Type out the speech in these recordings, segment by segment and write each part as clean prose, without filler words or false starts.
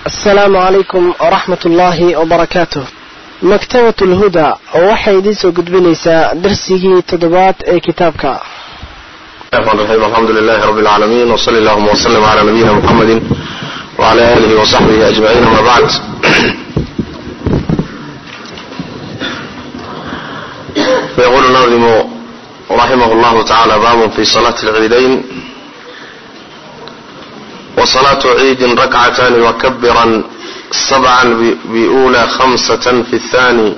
السلام عليكم ورحمة الله وبركاته. مكتبة الهدى وحي ديسو قد بنيسا درسيه تدبات كتابك. الحمد لله رب العالمين وصلى اللهم وسلم على نبينا محمد وعلى آله وصحبه أجمعين. ما بعد، فيقول الناظم رحمه الله تعالى: باب في صلاة العيدين. وصلاة عيد ركعتان وكبرا 7 بأولى 5 في الثاني.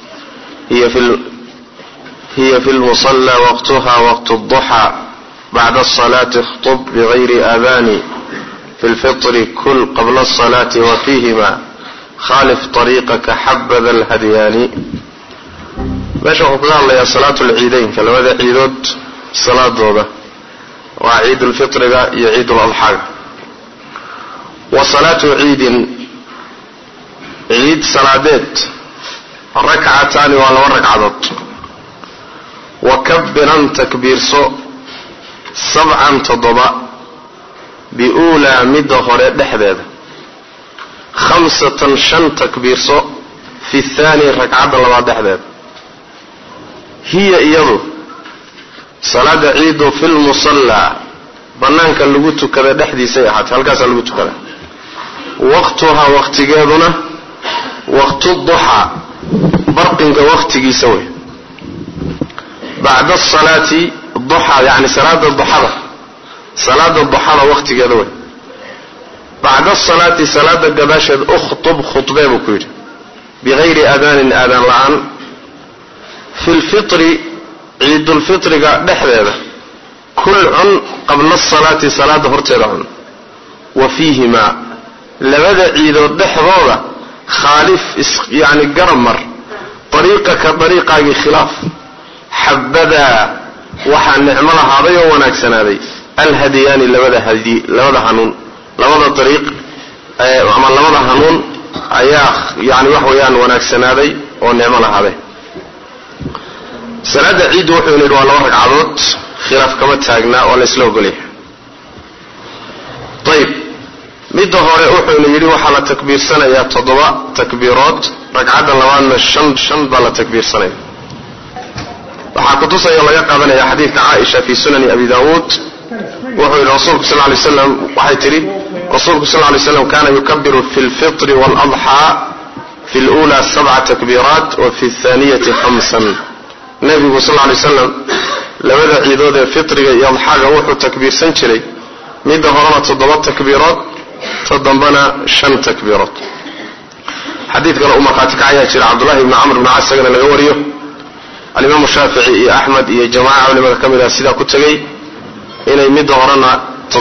هي في المصلى وقتها وقت الضحى. بعد الصلاة اخطب بغير آذان. في الفطر كل قبل الصلاة وفيهما خالف طريقك حبذا الهديان. ماشي وقفنا الله يا صلاة العيدين كلمة عيدود صلاة دوبة وعيد الفطر يعيد الأضحى. وصلاة عيد صلادات ركعتان ولا ركعات. وكبرا تكبير سوء 7 تضبع بأولى مدهر دحداد 5 5 تكبير سوء في الثاني ركعات لبعض دحداد. هي إيضا صلاة عيد في المصلى بنانك اللغوتو كذا دحدي سيحات هلقاس اللغوتو كذا. وقتها وقت جادنا وقت الضحى برقنك وقت جيسوي. بعد الصلاة الضحى يعني صلاة الضحى وقت جادوي. بعد الصلاة صلاة الجباشة اخطب خطبه بكير بغير أذان لعن. في الفطر عيد الفطر دحداده كل عن قبل الصلاة صلاة هرتلعن. وفيهما لبدا عيد الدحضوضة خالف يعني قرمر طريقك طريقة خلاف حبذا وحا نعملها هذا وناكسن هذه الهديان لبدا هنون لبدا طريق عمل لبدا هنون اياخ يعني وحويان وناكسن هذه ونعملها هذه. صلاة عيد وحيون يدوى الله ركعات خلاف كما تاقنا ولا يسلوه قليه. طيب مدة هوري وحيون يدوى وحالة تكبير سنة يا تضبع تكبيرات ركعات اللوان شن بلا تكبير سنة. وحاكتوسا يلا يقعدنا يا حديث عائشة في سنن أبي داود وحيون رسولك صلى الله عليه وسلم وحيتري رسولك صلى الله عليه وسلم كان يكبر في الفطر والأضحى في الأولى 7 تكبيرات وفي الثانية 5. النبي صلى الله عليه وسلم لبدا عيدود الفطر يضحى وحو تكبير سنجري مدة هرنا 7 تكبيرات تضمبنا 5 تكبيرات. حديث قال أمقاتك عياتي عبد الله بن عمرو بن عاص قال لغوريه الإمام الشافعي يا أحمد يا جماعة ولما كمل سيدا كتغي إن مدة هرنا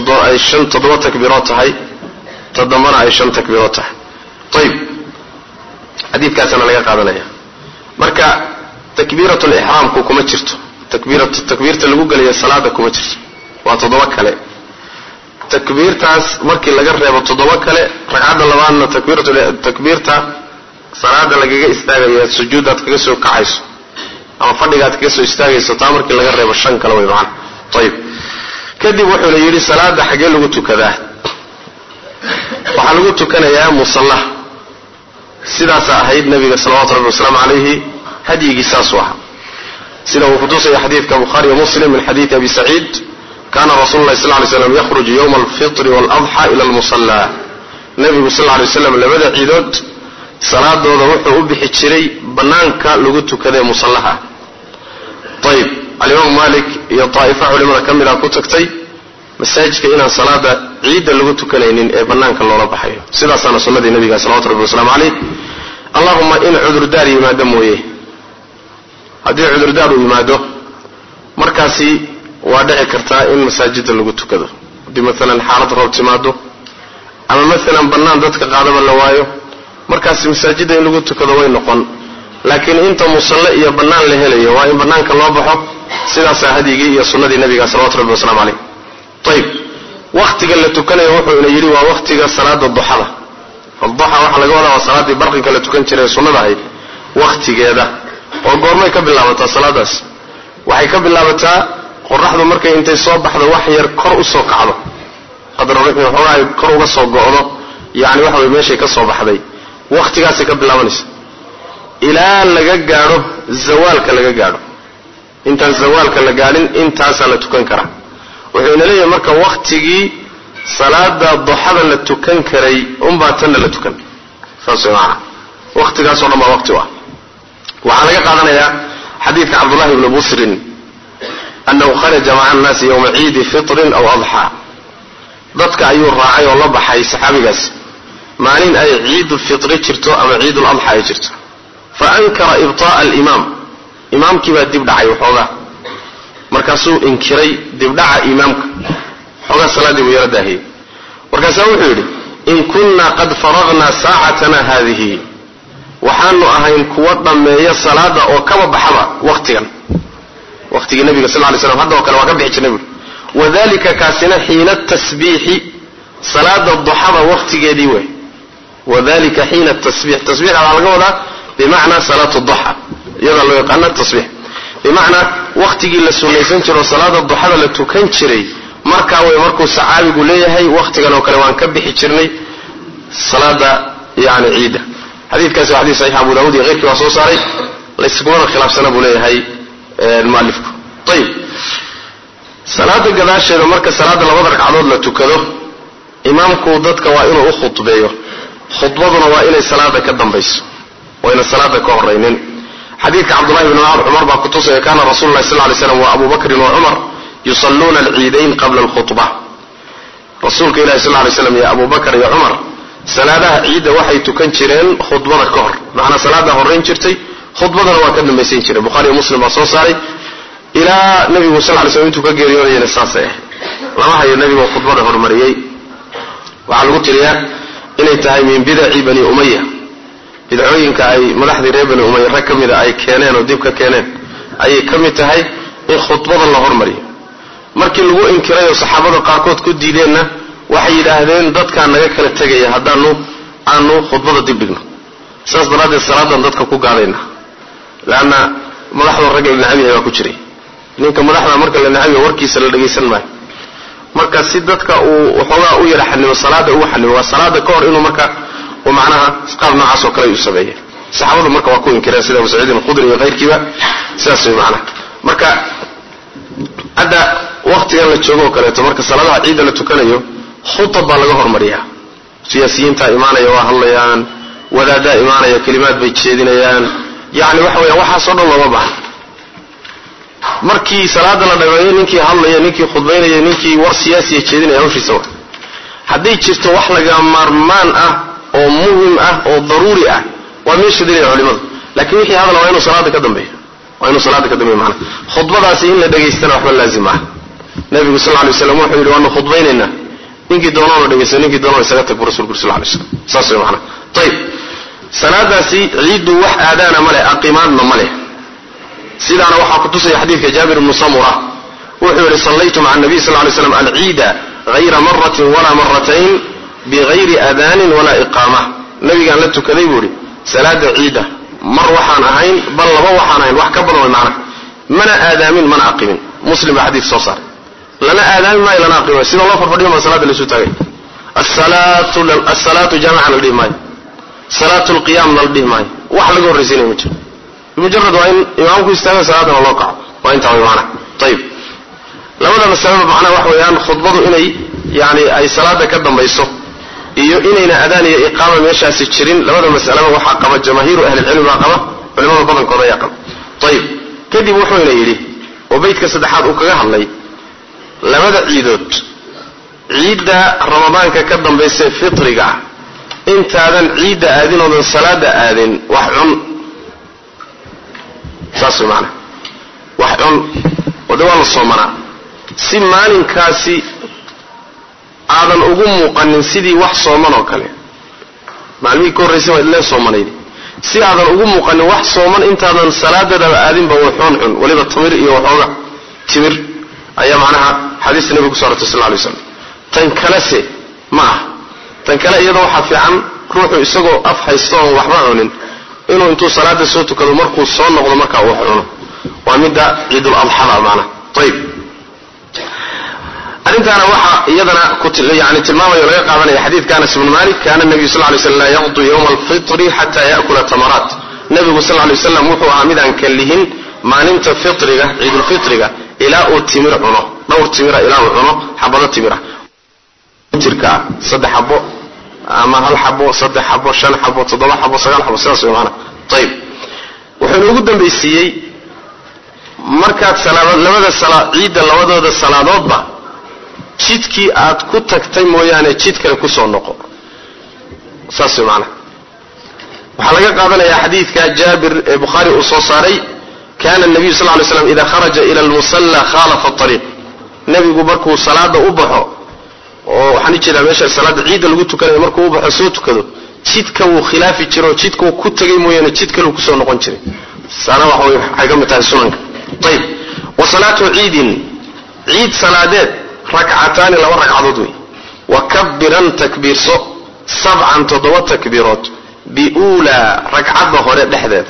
7 تكبيرات هاي تضمبنا 5 تكبيرات. طيب حديث كاسنا لغا قادنا مركا تكبيرة الإحرام كوكما جرتو تكبيرة اللي قوقل هي الصلاة كوما جرتو وتضوكله تكبيرتاس مركي لغا ريبو تضوكله ركعه لبان تكبيرتا صلاة لغا استاغيا سجودات كغا سو كعيسو ama fadhigaad kaga soo istaagayso taa markii laga reebo 5 kale way macaan. طيب kadib wuxuu la yiri salaada xagee lagu tukadaa waxa lagu tukanayaa musalla sidaas ahayd nabiga sallallahu alayhi wasallam alayhi هدي قصاص واحد سيده وفدوس حديث كبخاري ومسلم من حديث أبي سعيد كان رسول الله صلى الله عليه وسلم يخرج يوم الفطر والأضحى إلى المصلى. النبي صلى الله عليه وسلم لبدأ عيدود صلاة دوده وحو بحجري بنانك لغتو كذا مصلحة. طيب اليوم مالك يا طائفة علماء كمل كتكتي مساجك إنا صلاة عيد لغتو كنين بنانك الله رب حيه سيده سنة سنة النبي صلى الله عليه وسلم عليه. اللهم إن عذر داري ما دمويه haddii cudurdaar uu yimaado markaasi waa dhici kartaa in masaajidda lagu tukado hadii mesela xaalad roob timaado ama mesela banaan dadka qaadaba la waayo markaasi masaajidda in lagu tukado way noqon. laakiin inta musalla iyo banaan la helayo waa in banaanka loo baxo sidaas hadiyigi iyo sunnadii nabiga sallallahu alayhi wasallam alayhi. طيب waqtiga la tukanayo wuxuu ina yiri waa waqtiga salaada duhada. الضحى waxa laga wadaa salaadii barqinka la tukan jiray sunnada ahayd waqtigeeda oo goormay ka bilaabataa salaadaas waxay ka bilaabataa qorraxdu markay intay soo baxdo wax yar kor u soo kacdo qadar rabbi waxa kor uga soo go'do yani waxa way meeshay ka soo baxday waqtigaasay ka bilaabanaysa ilaa laga gaadho zawaalka laga gaadho intaan zawaalka la gaadhin intaasaa la tukan karaa wuxuu ina leeyahay marka waqtigii salaada duxada la tukan karay unbaa tanna la tukan saas macna waqtigaasoo dhan baa waqti u ah waxaa laga qaadanayaa xadiidka cabdullahi ibni busrin annahu kharaja maca annaasi yowma ciidi fitrin aw adxaa dadka ayuu raacay oo la baxay saxaabigaas maalin ay ciidu fitri jirto ama ciidul adxa ay jirto fa ankara ibtaa'a alimaam imaamkii baa dib dhacay waxoogaa markaasuu inkiray dibdhaca imaamka xoogaa salaaddii buu yaro daahiyey markaasaa wuxuu yidhi in kunnaa qad faragna saacatana haadihi waxaanu ahayn kuwa dhammeeya salaada oo kaba baxaba waqtigii nabiga sal lay slam hadda oo kale waa ka bixi jirnay buui wadalika kaasina xiina tasbiixi salaada duxada waqtigeedii wey wadalika xiina tasbiix tasbiixa waxaa laga wadaa bimacnaa salaatu duxa iyadaa loo yaqaana tasbiix bimacnaa waqtigii la sunnaysan jiro salaada duxada la tukan jiray markaa way markuu saxaabigu leeyahay waqtigan oo kale waan ka bixi jirnay salaada yani ciida xadiidkaasi waa xadiis saxiix abu daawud iyo keyrkii waa soo saaray layskumana khilaafsana buu leeyahay mualifku ayib salaada gadaasheeda marka salaada labada ragcadood la tukado imaamku dadka waa inuu u khudbeeyo khudbaduna waa inay salaada ka dambayso wayna salaada ka horaynin xadiidka cabdullahi ibn cumar baa kutusaya kaana rasuulu llahi sal lay slam wa abu bakrin wa cumar yusalluuna alciidayn qabla alkhutba rasuulka ilahi sal lay slam iyo abu bakr iyo cumar salaadaha ciidda waxay tukan jireen khudbada ka hor macnaa salaada horrayn jirtay khudbadana waa ka dambaysan jiray bukhari iyo muslim baa soo saaray ilaa nabigu sal lay slam intuu ka geeriyoonayana saasay ahayd lama hayo nebigoo khudbada hormariyey waxaa lagu tiriyaa inay tahay min bidaci bani umaya bidcooyinka ay madaxdii reer bani umaya rag ka mida ay keeneen oo dib ka keeneen ayay ka mid tahay in khudbada la hormariyo markii lagu inkiray oo saxaabada qaarkood ku diideenna waxay yidhaahdeen dadkaa naga kala tegaya aanu khudbada dib dhigno saas daraaddeed salaadan dadka ku gaadayna leanna madaxda rag la nacab yahay baa ku jiray ninka madaxda marka la nacab yahay warkiisa la dhagaysan maayo marka si dadka uu waxoogaa u yara xanimo salaada ugu xanimo waa salaada ka hor inuu marka uu macnaha qaab noocaas oo kale u sameeyo saxaabadu marka waa ku inkireen sida Abu Sa'id al-Khudri iyo keyrkiiba sidaas way macnaha marka hadda waqtigan la joogo kaleeto marka salaadaha ciidda la tukanayo khutba baa laga hormariyaa siyaasiyiinta imaanaya waa hadlayaan wadaada imaanaya kalimaad bay jeedinayaan yani waxa weeyaan waxaas oo dhan looma baahna markii salaada la dhameeyo ninkii hadlaya ninkii khudbaynaya ninkii war siyaasiya jeedinaya hawshiisa waa hadday jirto wax laga maarmaan ah oo muhim ah oo daruuri ah waa meesha dilay culimadu laakiin wixii hadal waa inuu salaada ka dambeeyo macna khudbadaasi in la dhageystana waxba laazim ah nabigu sallallahu alayhi wasallam wuxuu yiri waanu khudbaynaynaa ninkii doonaana dhageysan ninkii doonaana isaga tag rasuulku sallallahu alayhi wasallam saas way macna tayib salaadaasi ciidu wax aadaana male aqimaadna male sidaana waxaa ku tusaya xadiidka jaabir ibn samura wuxuu yiri sallaytu ma'a nabiy sallallahu alayhi wasallam al-ciida ghayra marratin wala marratayn bighayri adaanin wala iqaama nabigaan la tukaday buu yiri salaada ciida mar waxaan ahayn bal laba waxaan ahayn wax ka badan way macna mana aadaamin mana aqimin muslim baa xadiis soo saaray lana aadaamin ma ilana aqimo sida loo farfadhiyo ma salaada la soo taagay as-salatu jami'an al-dhimay salatu al-qiyam al-dhimay wax laga horreysiinay ma jiro mujarrad waa in imaamku istaago salaadana loo kaco waa inta way macna tayib labada mas'alo macna wax weeyaan khudbadu inay yani ay salaada ka dambayso iyo inayna adaan iyo iqaama meeshaasi jirin labada mas'alo waxa qaba jamaahiir ahli ilm qaba culimada badankooda ayaa qaba tayib kadib wuxuu yiri oo beedka saddexaad uu kaga hadlay labada ciidood ciida ramadaanka ka dambaysa fitriga intaadan ciida aadin oo salaada aadin wax cun saas macna wax cun wadawa la soomana si maalinkaasi aadan ugu muuqanin sidii wax sooman oo kale maalmii ka horreysay waa ilaa soomanaydi si aadan ugu muuqanin wax sooman intaadan salaadada aadin ba waxoon cun waliba tamir iyo waxooga timir ayaa macnaha xadiis nabiga sallallahu alayhi wasallam tan kale se ma tan kale iyadoo waxa fiican ruuxu isagoo af haysto oo waxba cunin inuu intuu salaada soo tukado markuu soo noqdo marka uu cuno waa midda ciidul adha macna tayib arrintaana waxaa iyadana yani tilmaamayo laga qaadanaya xadiidka Anas ibn Malik kana nabiyu sallallahu alayhi wasallam yaqdu yawm al-fitr hatta ya'kula tamarat nabigu sallallahu alayhi wasallam wuxuu aamidan kalihin maalinta fitriga ciidul fitriga ila uu timir cuno dhowr timira ila uu cuno xabado timira jirka saddex xabo ama hal xabo saddex xabo shan xabo toddoba xabo sagaal xabo sidaas oo macna tayib wuxuu ugu dambeysiyay markaad ciidda labadooda salaadoodba jidkii aad ku tagtay mooyaane jid kale ku soo noqo saas macna waxa laga qaadanayaa xadiidka Jaabir ee Bukhari uu soo saaray kana nabiga sallallahu alayhi wasallam idha kharaja ila al-musalla khalafa at-tariq nabigu markuu salaada u baxo oo waxaan jeedaa meesha salaada ciidda lagu tukanayo markuu u baxo soo tukado jidka uu khilaafi jiro jidka ku tagay mooyaane jid kale ku soo noqon jiray sana waxay ka mid tahay sunanka طيب وصلاه عيد صلاه ركعتان لو ركعدود وكبرا تكبير سبعا تضوى تكبيرات بأولى ركعة هوري دحدد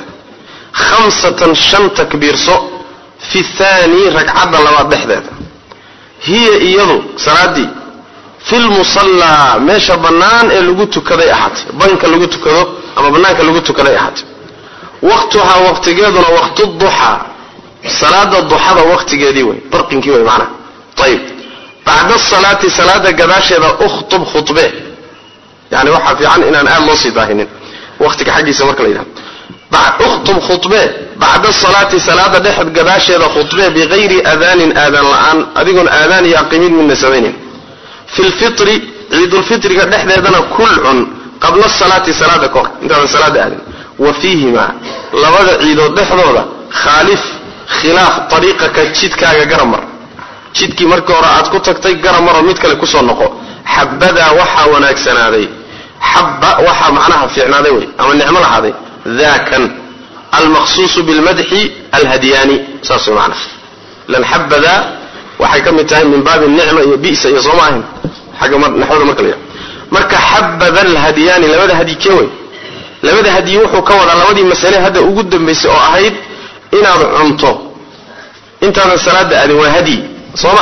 5 شن تكبير في الثاني ركعة لو دحدد هي ايضو صلاتي في المصلى ماشا بنان لوغو تكداي احد بنك لوغو تكدو اما بنانك لوغو تكداي احد وقتها وقتgeeduna وقت الضحى صلاه الضحى وقتgeedii way barqinkii way macna طيب بعد الصلاه صلاه غداشيدا اخطب خطبه يعني waxa fiican inaan aad loo sidaahinin waqtiga xaqiisa marka la yiraahdo بعد اخطب خطبه بعد الصلاه صلاه dhexd غداشيدا خطبه بغير اذان الان adigoon اذان yaqimin min nasabayn في الفطر عيد الفطر dhexdeedana kul'un قبل الصلاه صلاه kor inta صلاه aadin وفيهما labada ciidood dhexdooda khilaaf طريقك jidkaaga garamar jidkii markii hore aad ku tagtay garamar mid kale ku soo noqo xabada waxa wanaagsanaaday xabba waxa macnaha fiicnaaday way ama nicmo lahaaday dhaakan المخصوص بالمدح الهدياني ساسو معنا لان حبذا waxay ka mid tahay min baab النعمه iyo biisa iyo soomahan xaga naxwada marka xabada الهدياني labada hadiyke way labada hadiyo wuxuu ka wada labadii mas'ale hada ugu dambeysay oo ahayd inaad cunto intaada salaada aad waa hadi sooma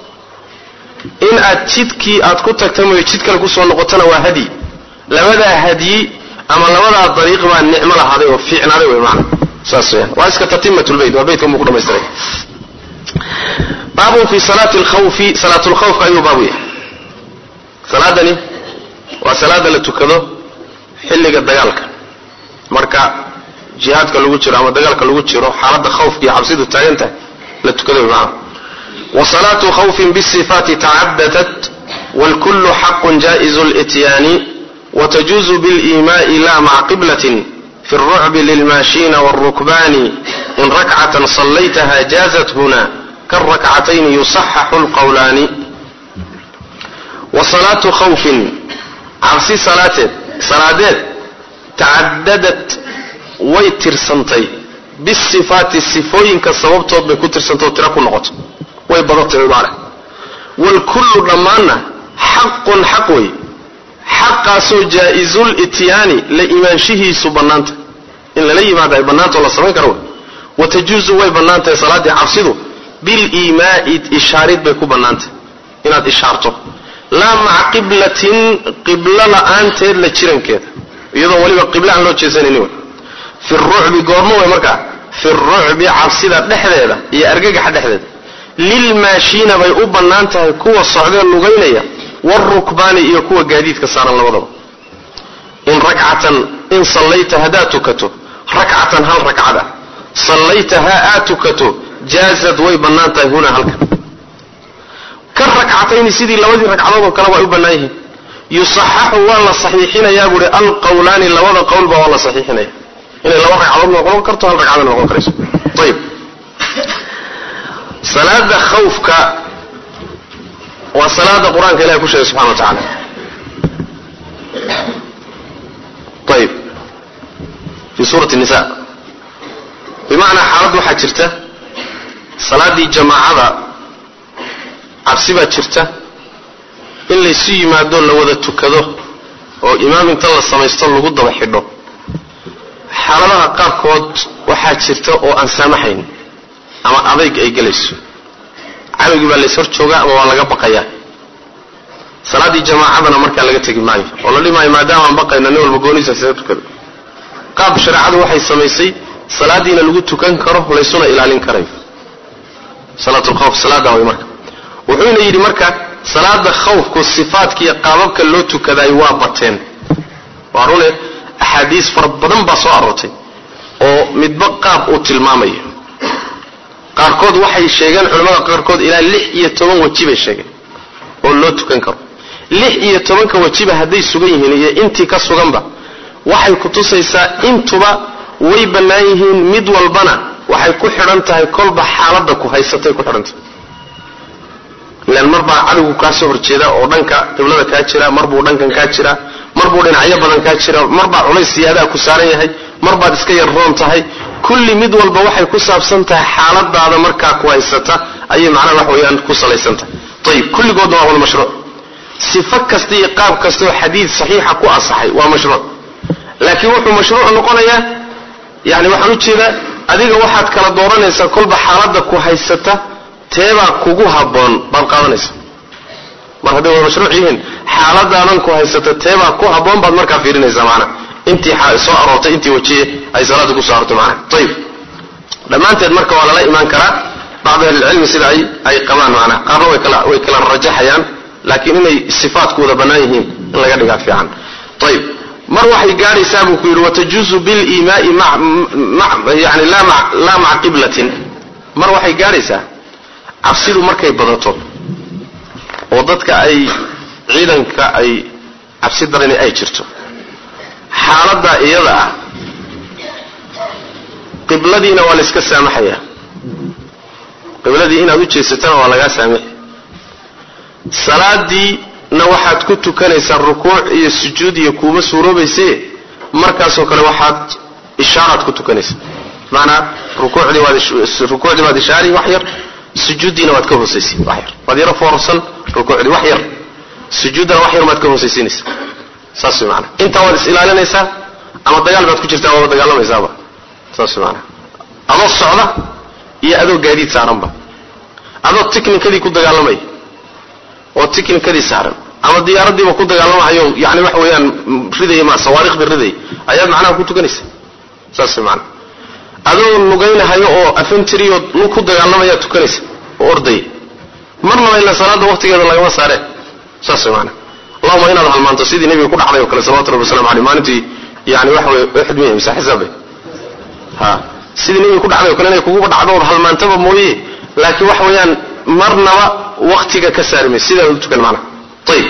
in aad jidkii aad ku tagtay mooy jid kale ku soo noqotana waa hadi labada hadi ama labada dariiq baa nicmo lahaaday oo fiicnaaday way macna saas waa iska tatimatul bayt waa baytka mu ku dhameystiray baabu fi salati al-khawf salatu al-khawf ayu baabu salaadani waa salaada la tukado xilliga dagaalka marka jihaadka lagu jiro ama dagaalka lagu jiro xaaladda khawfka iyo cabsidu taaganta la tukado macna wa salatu khawfin bisifati ta'addadat wal kullu haqqun jaizul ityani wa tajuzu bil ima'i la ma'a qiblatin fi ar-ru'b lil mashin wal rukban in rak'atan sallaytaha jazat huna kar rak'atayn yusahhahu al qawlani wa salatu khawfin cabsi salaadeed تعددت ويترسنتي بالصفات الصفوين كسببتود بكترسنتو تراكو نقط ويبضت معنا والكل ضماننا حق حقوي حق سو جائز الاتيان لإيمانشه سبنانت إن لي ما داي بنانت ولا سمين كرو وتجوز ويبنانت صلاة عفسدو بالإيماء إشارة بكو بنانت إن إشارته لا مع قبلة لأنت لتشيرن كده iyadoo waliba qibla aan loo jeesanaynin fi ru'b goormo way marka fi ru'b cabsida dhexdeeda iyo argagaxa dhexdeeda lil maashina bay u banaan tahay kuwa socda lugaynaya war rukbaani iyo kuwa gaadiidka saaran labadaba in rak'atan in sallayta hadatukato rak'atan hal rak'ada sallaytaha atukato jaazad way banaan tahay huna halka ka rak'atayn sidii labadii rak'adood kala way u banaayihiin يصحح ولا صحيحين يا ابو القولان لوضع قول با ولا صحيحين ان لو ركعه نقول كرتو هل ركعه نقول كريس طيب صلاه خوفك وصلاه القران كلها كل شيء سبحانه وتعالى طيب في سوره النساء بمعنى حرد وحجرته صلاه دي جماعه عبسبه جرته in la sii yimaado la wada tukado oo imaam inta la sameesto lagu daba xidho xaaladaha qaarkood waxa jirta oo aan saamaxayn ama adayg ay galayso cadawgi baa la soo jooga ama waa laga baqayaa salaadii jamaacadana markaa laga tegi maayo oo la dhimaayo maadaama aan baqayna nin walba gooniisa sida tukada qaab shariicadu waxay samaysay salaadiina lagu tukan karo laysuna ilaalin karayo salaatul khawf salaada way marka wuxuuna yidhi marka salaada khawfku sifaadka iyo qaababka loo tukaday waa bateen waa rune axaadiis fara badan baa soo aroortay oo midba qaab uu tilmaamayo qaarkood waxay sheegeen culimada qaarkood ilaa 16 waji bay sheegeen oo loo tukan karo 16 wajiba hadday sugan yihiin iyo intii ka suganba waxay ku tusaysaa intuba way bannaan yihiin mid walbana waxay ku xidhan tahay kolba xaaladda ku haysatay ku xidhan tahay ilaan marba cadowgu ka soo horjeeda oo dhanka qiblada ka jira marbuu dhankan ka jira marbuu dhinacyo badan ka jira marba culays siyaada ku saaran yahay marba iska yar roon tahay kulli mid walba waxay ku saabsan tahay xaaladaada marka ku haysata ayay macna wax weeyaan ku salaysan tahay tayib kulligoodna waa mashruuc sifa kasta iyo qaab kasta oo xadiis saxiixa ku asaxay waa mashruuc laakiin wuxuu mashruuc noqonayaa yani waxaan u jeedaa adiga waxaad kala dooranaysaa kolba xaaladda ku haysata teebaa kugu habboon baad qaadanaysa mar hadday waa mashruuc yihiin xaaladaadan ku haysata teebaa ku habboon baad markaa fiirinaysaa macna intii soo aroortay intii wajiye ay salaada ku soo aroortay macna tayib dhammaanteed marka waa lala imaan karaa bacd ahlicilmi sida ay qabaan macna qaarna way kala rajaxayaan laakiin inay sifaadkooda bannaan yihiin in laga dhigaa fiican tayib mar waxay gaadhaysaa buu ku yidhi watajuuzu biliimaa'i yani laa maca qiblatin mar waxay gaadhaysaa cabsidu markay badato oo dadka ay ciidanka ay cabsi darani ay jirto xaaladda iyada ah qibladiina waa la iska saamaxayaa qibladii inaad u jeesatana waa lagaa saamaxay salaadiina waxaad ku tukanaysaa rukuuc iyo sujuud iyo kuuma suuroobayse markaasoo kale waxaad ishaaraad ku tukanaysaa macnaa rukuucdii waad ishaari wax yar sujuudiina waad ka hoosaysiin wax yar waad yaro foorsan rukuucdii wax yar sujuudana wax yar maad ka hoosaysiinaysaa saas way macnaa intaa waad is ilaalinaysaa ama dagaal baad ku jirtaa waaba dagaalamaysaaba saas way macnaa adoo socda iyo adoo gaadiid saaranba adoo tiknikadii ku dagaalamaya oo tiknikadii saaran ama diyaaradiiba ku dagaalamayo yani wax weeyaan riday ma sawaariikhda riday ayaad macnaha ku tukanaysaa saas way macnaa adoo lugaynahayo oo afantiriyo lug ku dagaalamaya tukanaysa oo orday marnaba ila salaada waqtigeeda lagama saareen saas way macnaa allahumma inaad halmaanto sidii nabiga ku dhacday oo kale sallallahu alayhi wasallam ali maalintii yani wax way uxud miyay mise xisaabe ha sidii nabiga ku dhacday oo kale inay kugu dhacdo halmaantaba mooyee laakiin wax weeyaan marnaba waqtiga ka saarmay sida uu tukan macna tayib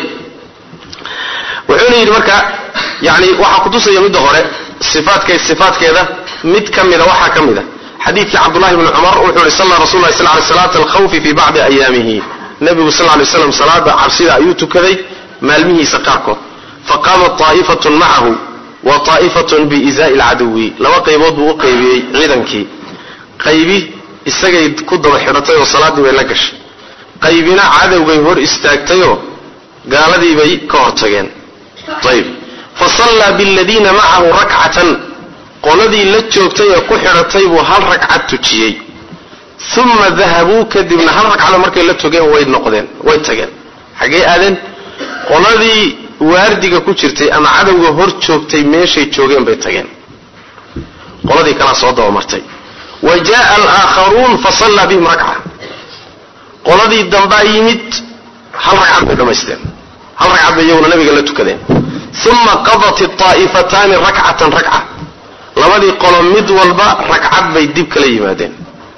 wuxuu yiri marka yani waxa ku tusaya mid hore sifaadkeeda mid kamida waxa kamida xadiidkii Abdullah ibn Umar wuxuu yiri sallallahu rasuulullaahi sallallahu alayhi wasallam al-khawf fi ba'd ayamihi nabigu sallallahu alayhi wasallam salaada cabsida ayuu tukaday maalmihiisa qaarkood faqama ta'ifatun ma'ahu wa ta'ifatun bi izaa'i al-aduwi laba qaybood buu u qaybiyay ciidankii qaybi isagay ku daba xidhatay oo salaadii way la gashay qaybina cadawgay hor istaagtayo gaaladii bay ka hortageen tayib fa salla bil ladina ma'ahu rak'atan qoladii la joogtay ee ku xidhatay buu hal ragcad tujiyay thumma dhahabu kadibna hal ragcada markay la togeen way noqdeen way tageen xagee aadeen qoladii waardiga ku jirtay ama cadawga hor joogtay meeshay joogeen bay tageen qoladii kala soo daba martay وجاء الآخرون فصلى بهم ركعة qoladii damba yimid hal ragcad bay dhameysteen hal ragcad bay iyaguna nabiga la tukadeen thumma qadat at-ta'ifatan rak'atan rak'a labadii qolo mid walba ragcad bay dib kala yimaadeen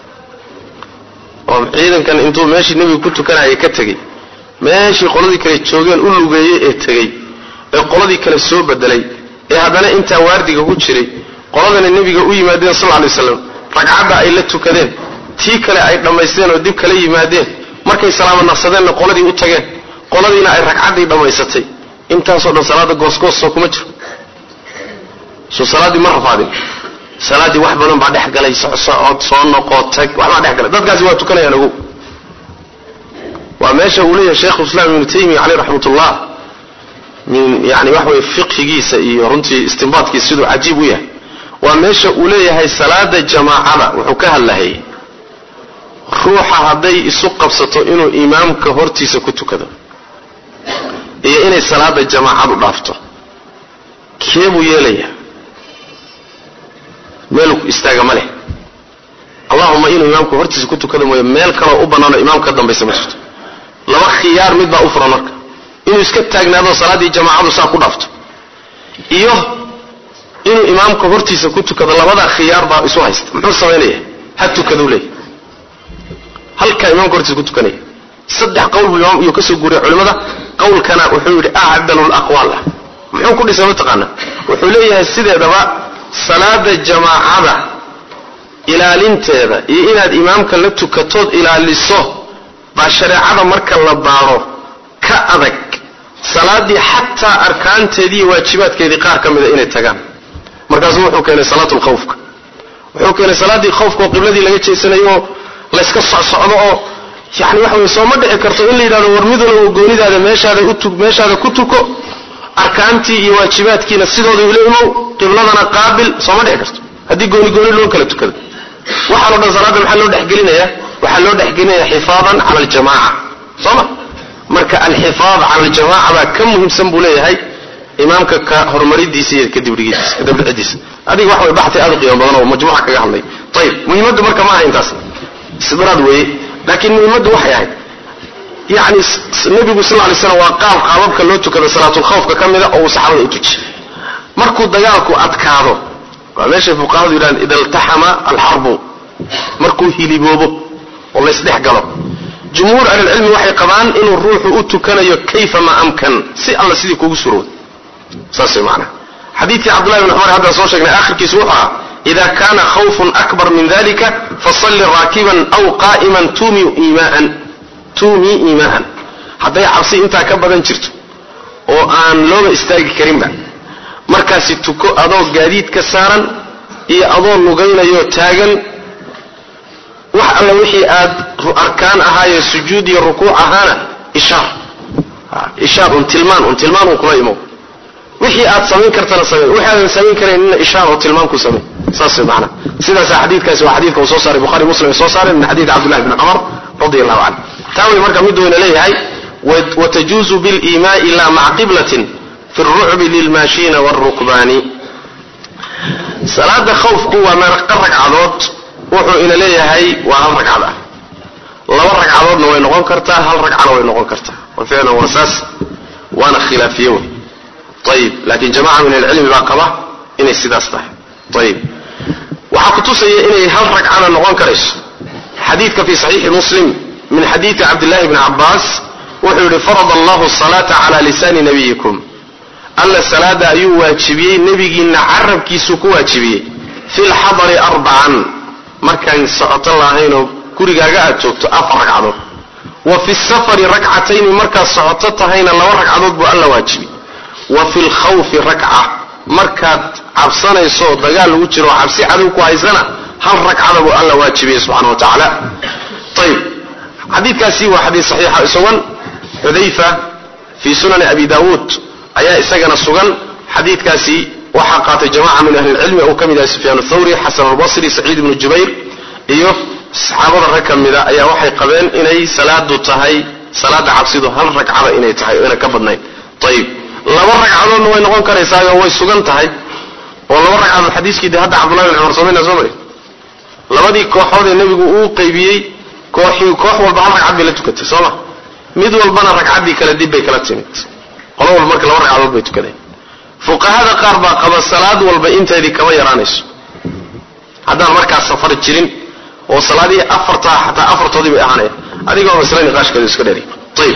oo ciidankan intuu meeshii nabiga ku tukanayay ka tagay meeshii qoladii kale joogeen u lugeeyay ee tagay ee qoladii kale soo bedelay ee hadana inta waardiga ku jiray qoladana nabiga u yimaadeen sallallahu alayhi wasallam ragcada ay la tukadeen tii kale ay dhameysteen oo dib kala yimaadeen markay salaamo naqsadeen qoladii u tageen qoladiina ay ragcadii dhameysatay intaasoo dhan salaada goosgoos soo kuma jiro soo salaadii ma rafaadin salaadii wax badan baa dhex galay socod soo noqotay wax ma dhex galay dadkaasi waa tukanayaan ugu waa meesha uu leeyahay sheekh islaam ibn taymiyyah alayhi rahmatullah min yani wax way fiqhigiisa iyo runtii istinbaadkiisa sidoo cajiib u yahay waa meesha uu leeyahay salaada jamaacada wuxuu ka hadlahay ruuxa haday isu qabsato inuu imaamka hortiisa ku tukado iyo inay salaada jamaacadu dhaafto keebuu yeelaya meel istaaga ma leh allahumma inuu imaamku hortiisa ku tukado mooye meel kale u banaano imaamka dambaysa ma jirto laba khiyaar mid baa u furan marka inuu iska taagnaado salaadii jamaacadu saa ku dhaafto iyo inuu imaamka hortiisa ku tukado labada khiyaar baa isu haysta muxuu sameeyaa ha tukado leeyahay halka imaamka hortiisa ku tukanaya saddex qowl buu imaam iyo ka soo guuray culimada qowlkana wuxuu yiri a'dalul aqwal muxuu ku dhisay mataqaana wuxuu leeyahay sideedaba salaada jamaacada ilaalinteeda iyo inaad imaamka la tukatood ilaaliso baa shariicada marka la baaro ka adag salaadii xataa arkaanteedii waajibaadkeedii qaar ka mid ah inay tagaan markaas wuxuu keenay salaatul khawfka wuxuu keenay salaadii khawfka oo qibladii laga jeesanayo la iska socdo oo yani waxa weey soo ma dhici karto in la yiraahdo warmiduna oo goonidaada meeshaada ku tuko arkaantii iyo waajibaadkiina sidooda u leeyahay qibladana qaabil soo ma dhici karto hadii gooni loo kala tukado waxa loo salaada waxa loo dhaxgelinayaa xifaadan cala al-jamaa'a soma marka al-hifaad cala al-jamaa'a ba ka muhiimsan buu leeyahay imaamka ka hormaridiisa iyo kadibcidiisa adiga wax way baxtay aad qiimo badan oo majmuuca kaga hadlay tayib muhiimadu marka ma aha intaas sidraad way laakiin muhiimadu waxay ahayd yani nabigu sallallahu alayhi wasallam waa qaabka loo tukado salaatul khawfka kamida oo saxaabada u tuji markuu dagaalku adkaado waa meesha fuqahaadu yiraahdaan idal tahama al-harbu markuu hiliboobo oo la isdhex galo jumhuur al-ilmi waxay qabaan inuu ruuxu u tukanayo kayfa ma amkan si alla sidii kugu suroo saasay macna xadiithii Abdullah ibn Umar hadda soo sheegnay aakhirkiisu waxa idha kana khawfun akbar min dhalika fasalli raakiban aw qa'iman tumi imaan haday cabsi inta ka badan jirto oo aan looga istaagi karin ba markaasi tuko adoo gaadiid ka saaran iyo adoo lugaynayo taagan wax alla wixii aad arkaan ahaayo sujuud iyo rukuuc ahaana ishaar tilmaan kula imo wixii aad samayn kartana samee waxaan samayn kareyn in ishaar oo tilmaan ku samee saas macna sidaas xadiidkaasi waa xadiidka soo saaray Bukhari Muslim soo saaray min xadiid Abdullah ibn Umar radiyallahu anhu taawi marka mid weyn leeyahay wa tajuzu bil ima'i la ma'a qiblatin fi ar-ru'b lil mashin war rukbani salaada khawfku waa ragcadood wuxuu ina leeyahay waa hal ragcada laba ragcadoodna way noqon kartaa hal ragcana way noqon kartaa وفعلا واساس وانا خلافيه طيب لكن جماعه من العلم باقبه ان السداس tahay طيب waxa ku tusay inay hal ragcana noqon karayso xadiidka fi sahih muslim min hadith Abdullah ibn Abbas wuxuu farada Allah as-salata ala lisan nabiyikum alla salada ayu waajibiyay nabigiina arabkiisu ku waajibiyay fil hadari arba'an markan socota lahaynoo gurigaaga aad joogto afar ragcadood wa fi safari rak'atayn marka socota tahayna laba ragcadood buu alla waajibi wa fil khawf rak'a markaad cabsanayso dagaal ugu jiro cabsi cadow ku haysana hal ragcada buu alla waajibi subhanahu wa ta'ala tayib hadithkaasi waa hadith sahih isawan Hudayfa fi sunan Abi Dawud ayaa isagana sugan hadithkaasi waxa qaatay jamaaca min ahli ilmi oo kamid ah Sufyan ath-Thawri Hasan al-Basri Sa'id ibn Jubayr iyo saxaabada rag kamida ayaa waxay qabeen inay salaadu tahay salaada cabsidu hal ragcada inay tahay oo ka badnayn tayib laba ragcadood way noqon karaysaa oo way sugan tahay oo laba ragcadood xadiiskii hadda Abdullah ibn Umar soo maray labadii kooxood ee nabigu uu qaybiyay koox walba hal ragcad bay la tukatay Soomaa mid walbana ragcadii kala dib bay kala timid qolo walba marka laba ragcadood bay tukadeen fuqahada qaar baa qaba salaad walba inteedii kama yaraanayso haddaan markaas safar jirin oo salaadii afartoodii bay ahaanayeen adiga oo mas'ala niqaashkeedu iska dheeri tayib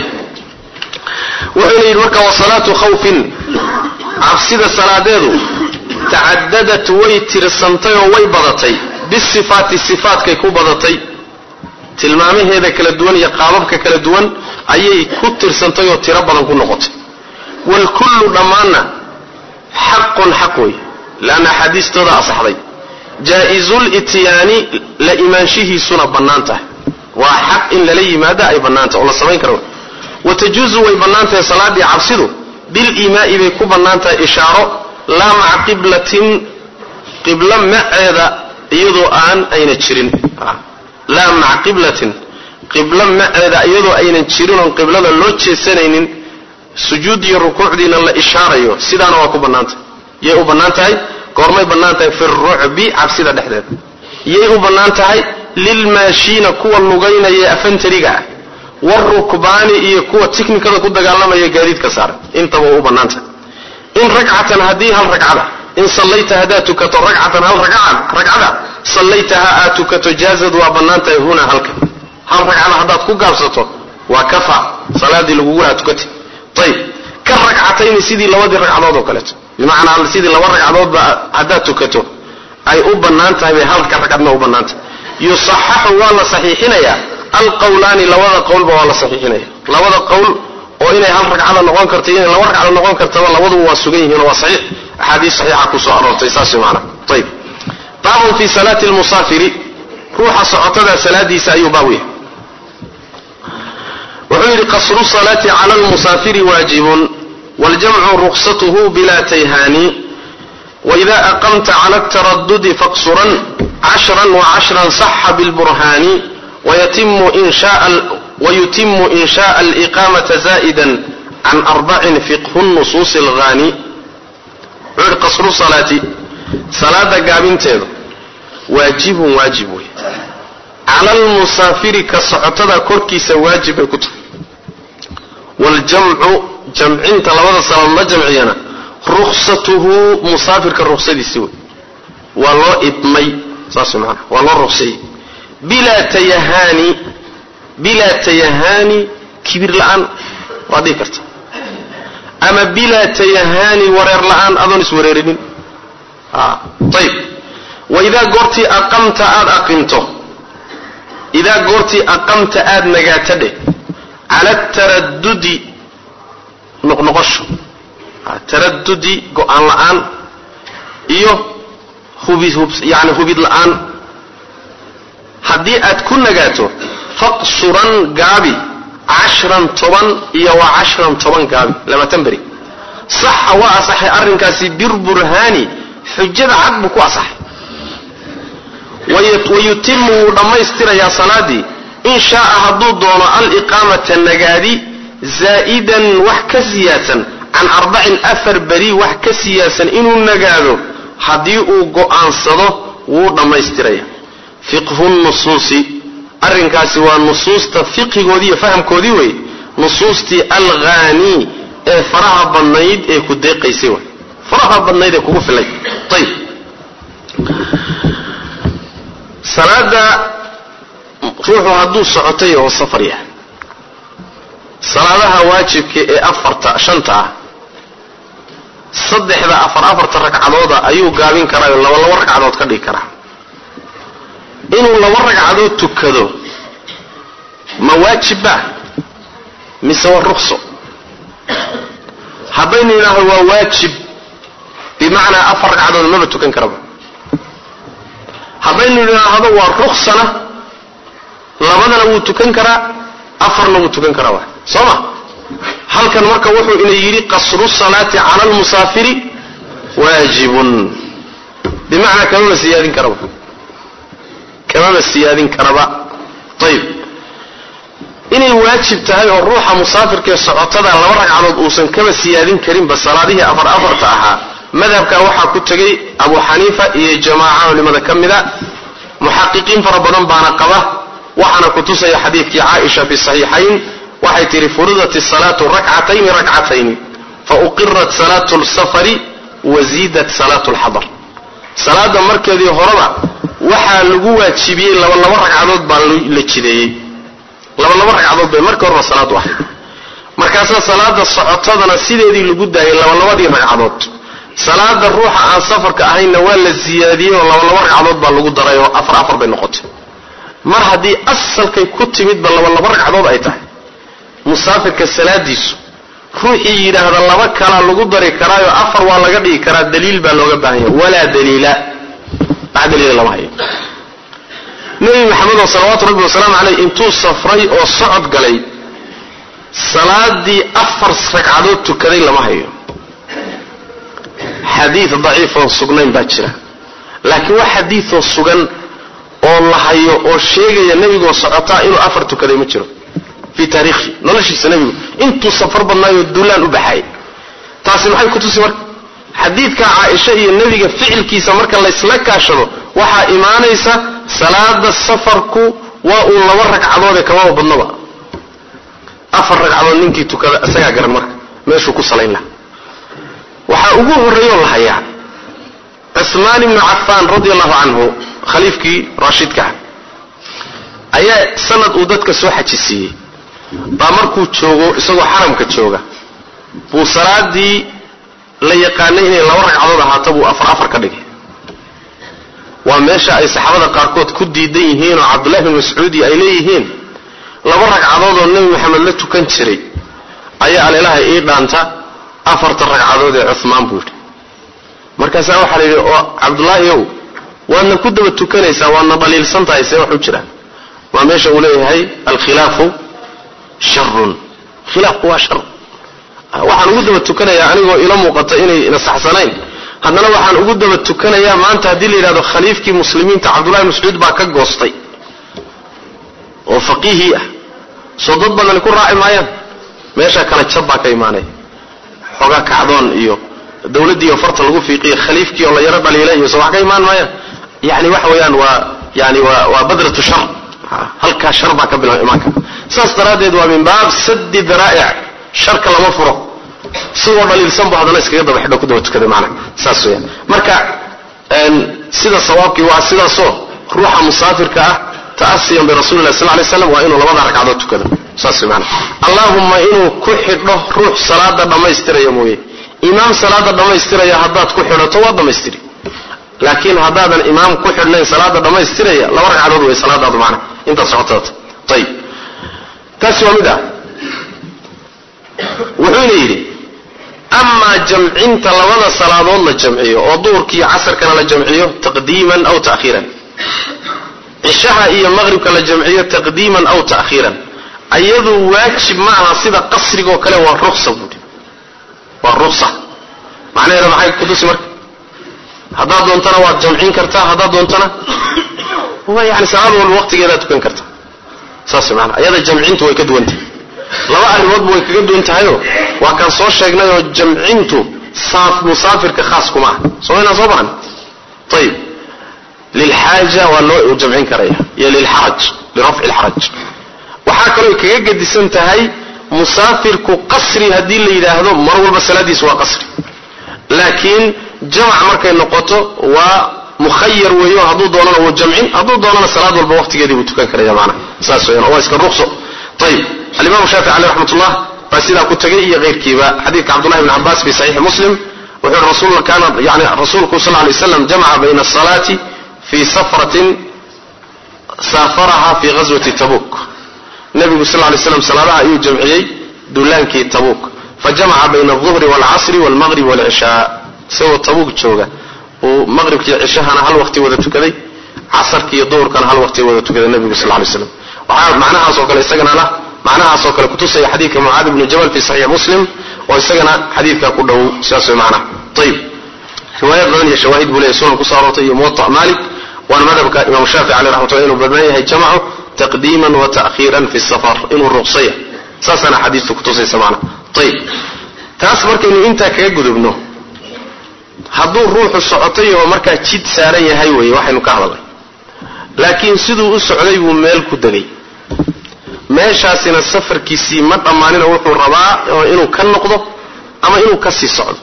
wuxuu yiri marka waa salaatu khawfin cabsida salaadeedu taaddadat way tirsantay oo way badatay bisifaati sifaatkay ku badatay tilmaamaheeda kala duwan iyo qaababka kala duwan ayay ku tirsantay oo tiro badan ku noqotay wal kullu dhammaana haqqun haqqi lana hadistooda asaxday jaa'izul itiyani la imanshihi suna banaanta waa xaq in la yimaada ay banaanta oo la sameyn karo watajuzu way banaanta salaadii cabsidu bil imaa'i bay ku banaanta ishaaro la ma'a qiblatin qibla ma'ada iyadoo aan ayna jirin la ma'a qiblatin qibla ma'ada iyadoo ayna jirin oo qiblada loo jeesanaynin sujuud iyo rukuucdiina la ishaarayo sidaana waa ku bannaantay yay u bannaan tahay goormay bannaan tahay fi rucbi cabsida dhexdeeda yay u bannaan tahay lilmaashiina kuwa lugaynaya afantariga ah warukbaani iyo kuwa tiknikada ku dagaalamaya gaadiidka saaran intaba u bannaan tahay in ragcatan haddii hal ragcada in sallayta haddaa tukato ragcatan hal ragcada sallaytaha aad tukato jaazad waa bannaan tahay huna halkan hal ragcada haddaad ku gaabsato waa kafa salaadii lagugulaha tukatay ayib ka ragcatayni sidii labadii ragcadood oo kaleeto bimacnaa sidii laba ragcadoodba haddaad tukato ay u bannaan tahay bay halka ragcadna u bannaan tahay yusaxaxu waa la saxiixinayaa alqawlaani labada qowlba waa la saxiixinaya labada qowl oo inay hal ragcada noqon karto inay laba ragcada noqon kartaba labaduba waa sugan yihiin oo waa saxiix axaadiis saxiixa ku soo aroortay saas macnaha ayib baabun fi salaati almusaafiri ruuxa socotada salaadiisa ayuu baab yahay wuxuu yidhi qasru salaati cala almusaafiri waajibun waljamcu ruksatuhu bila tayhaani waida aqamta cala ataradudi faqsuran 10 و10 صح بالبرهان ويتم إنشاء الإقامة زائدا عن 4 فقه النصوص الغاني عود قصر صلاة قابين تيضا واجب على المسافر كصعطة كوركيس واجب كتب والجمع جمعين تلوضى صلاة ما جمعينا رخصته مسافر كالرخصة دي سوى والله إطمي صاص معنا والله رخصي بلا تيهاني كبير الآن وادي كرت أما بلا تيهاني ورير الآن أظن اسوريرين طيب وإذا قرتي أقمت أقمته إذا قرتي أقمت نجاتده على التردد نقش التردد قان الآن يعني هبيد الآن haddii aad ku nagaato faqsuran gaabi 10 10 iyo 10 10 gaabi lama tambari sax waa asaxay arrinkaasi burburhaani xujada cad buu ku asaxay wayutimu dhamaystirayaa salaadii in shaa hadduu doono al-iqaamata nagaadi zaa'idan wax ka siyaasan can 4 bari wax ka siyaasan inuu nagaado haddii uu go'aansado wuu dhamaystirayaa فقه النصوص أرنكاسي والنصوص فقه كودي فهم كودي وي نصوص الغاني فرها بالنيد كديق يسوى فرها بالنيد كوف لي طيب صلاة روحوا هدو سعطية والسفرية صلاة واجب كي أفرت شنطة صدح ذا أفرت ركعة أيو قابين كرا ولا ركعة كدي كرا inuu laba ragcadood tukado ma waajiba mise waa ruqso haddaynu idhaahdo waa waajib bimacnaa 4 ragcadood maba tukan karaba haddaynu idhaahdo waa ruqsana labadana wuu tukan karaa 4na wuu tukan karaa soo ma halkan marka wuxuu ina yidhi qasru salaati cala almusaafiri waajibun bimacnaa kama siyaadin karaba كما السيادين كربا طيب إني واجب تهي الروح مسافر كالسعطة لما ركعدود أوسن كما السيادين كريم بصلاته أفر تأها مذهب كوحا كتغي أبو حنيفة إيه جماعة لماذا كمذا محققين فربنا بانا قبه وحنا كتوسى حديث عائشة في الصحيحين وحيتري فرضت الصلاة ركعتين فأقرت صلاة السفر وزيدت صلاة الحضر صلاة مركزي هربا waxaa lagu waajibiyay laba ragcadood baa la jideeyay laba ragcadood bay marka hore salaad waxa markaas salaada socotadana sideedii lagu daayay labadii ragcadood salaada ruuxa aan safarka ahayna waa la ziyaadiyay oo laba ragcadood baa lagu daray oo afar bay noqotay mar hadii asalkay ku timid ba laba ragcadood ay tahay musaafirka salaadiisu ruuxii yiraahdo laba kala lagu dari karaayo afar waa laga dhigi karaa daliil baa looga baahan yahay wala daliila بعد الليل الله هي نبي محمد صلوات ربي وسلام عليه انتو صفري او صعد قلي صلاة دي أفر ركعدود تكذي لما هي حديث ضعيف وصقنين باكرة لكن وحديث وصقن والله هي او الشيء النبي صلوات انه أفر تكذي متره fi taariikhi noloshiisa nabigu intuu safar badnaayo duulaan u baxay taasi maxay ku tusi marka xadiidka Aisha iyo nabiga ficilkiisa marka la isla kaashado waxa iimaanaysa salaada safarku waa uu laba ragcadood ee kaba badnaba afar ragcadood ninkii tukada asaga garan marka meeshuu ku salayn lahaa waxa ugu horeeyo la hayaa Uthman ibn Affan radiyallahu anhu khaliifkii rashidka ayaa sanad uu dadka soo xajisiyay ba markuu joogo isagoo xaramka jooga buu salaadii la yaqaanay inay laba ragcadood ahaato buu afar ka dhigay waa meesha ay saxaabada qaarkood ku diidan yihiin oo Abdullah ibn Mas'ud ay leeyihiin laba ragcadood oo Nabi Muhammad la tukan jiray ayaa Ilaahay ii dhaanta afarta ragcadood ee Uthman buu markaas waxa la yiri oo Abdullah yow waana ku daba tukanaysaa waana dhaliilsan tahay see wax u jira waa meesha uu leeyahay al-khilaafu sharrun khilaafku waa shar waxaan ugu daba tukanayaa anigoo ila muuqata inay nasaxsanayn haddana waxaan ugu daba tukanayaa maanta hadii la yiraahdo khaliifkii muslimiinta Abdullah ibn Mas'ud baa ka goostay oo faqiihi ah soo dad badan ku raaci maayaan meesha kala jab baa ka iimaanay xogaa kacdoon iyo dawladii oo farta lagu fiiqiyo khaliifkii oo la yara dhaliilay iyo soo wax ka iimaan maayaan yani wax weeyaan waa badratu shar halka shar baa ka bilaabay iimaanka saas daraadeed waa min baab sadd dara'i' sharka lama furo soo dhaliilsan baa hadana iskaga daba xidho ku daba tukada macna saas weeyaan marka sida sawaabkii waa sida soo ruuxa musaafirka ah taasiyan bi rasuulillah sallallahu alayhi wasallam waa inuu labada ragcadood tukado saas weeyaan allahumma inuu ku xidho ruux salaada dhameystiraya mooyee imaam salaada dhameystiraya haddaad ku xidhato waa dhameystiri laakiin haddaadan imaam ku xidhnayn salaada dhameystiraya laba ragcadood way salaadaadu macna inta socotada tayib taasi waa mid ah wuxuu yiri amma jamcinta labada salaadood la jamciyo oo duhurkii casarkana la jamciyo taqdiiman aw ta'khiran ishaha iyo maghribka la jamciyo taqdiiman aw ta'khiran ayadu waajib ma aha sida qasriga kale waa ruqsa waa ruqsa macnaheedu maxay ku tusi marka hadda doontana waa jamcin kartaa hadda doontana waa yani salaad wal waqtigeeda tukan kartaa saas macna ayada jamcintu way ka duwan tahay laba arrimood way kaga duwan tahay waa kan soo sheegnay oo jamcintu musaafirka khaas kuma soo ina soo baan طيب للحاجه ولا jamcin karaya ya lilharaj liraf'i alharaj waxa kale kaga gadisan tahay musaafirku qasri hadii la yiraahdo mar walba salaadiis waa qasri laakiin jamc markay noqoto waa mukhayyar weeyo haduu doonana waa jamcin haduu doonana salaad walba waqtigeedii uu tukan karaya macna saas weeyaan oo iska ruqso طيب الامام الشافعي عليه رحمه الله فاسدا كتغي iyo qeyrkiiba حديث عبد الله بن عباس في صحيح مسلم وهو الرسول كان يعني رسولك صلى الله عليه وسلم جمع بين الصلاه في سفرة سافرها في غزوة تبوك النبي صلى الله عليه وسلم صلاها أيو جمعي دولانكي تبوك فجمع بين الظهر والعصر والمغرب والعشاء سوى تبوك جوغا ومغرب كي عشاء أنا هل وقتي وذا تكذي عصر كي دور كان هل وقتي وذا تكذي النبي صلى الله عليه وسلم وعارف معناها سوكا يستغنى له معناها سوكا كتوسي حديث معاذ بن جبل في صحيح مسلم ويستغنى حديث كله سياسي معنا طيب رواية غنية شواهد بولي سنة كسارتي موطأ مالك وانا مذهب امام الشافعي عليه رحمه الله انه بدنيه جمعه تقديما وتاخيرا في السفر انه الرقصيه اساسا حديث كتوسي سمعنا طيب taas marka inuu inta kaga gudubno haduu ruuxu socotay oo marka jid saaran yahay way waxaynu ka hadalay laakiin sidoo u socday buu meel ku dagay meeshaasina safarkiisii ma dhamaanina wuxuu rabaa inuu ka noqdo ama inuu ka sii socdo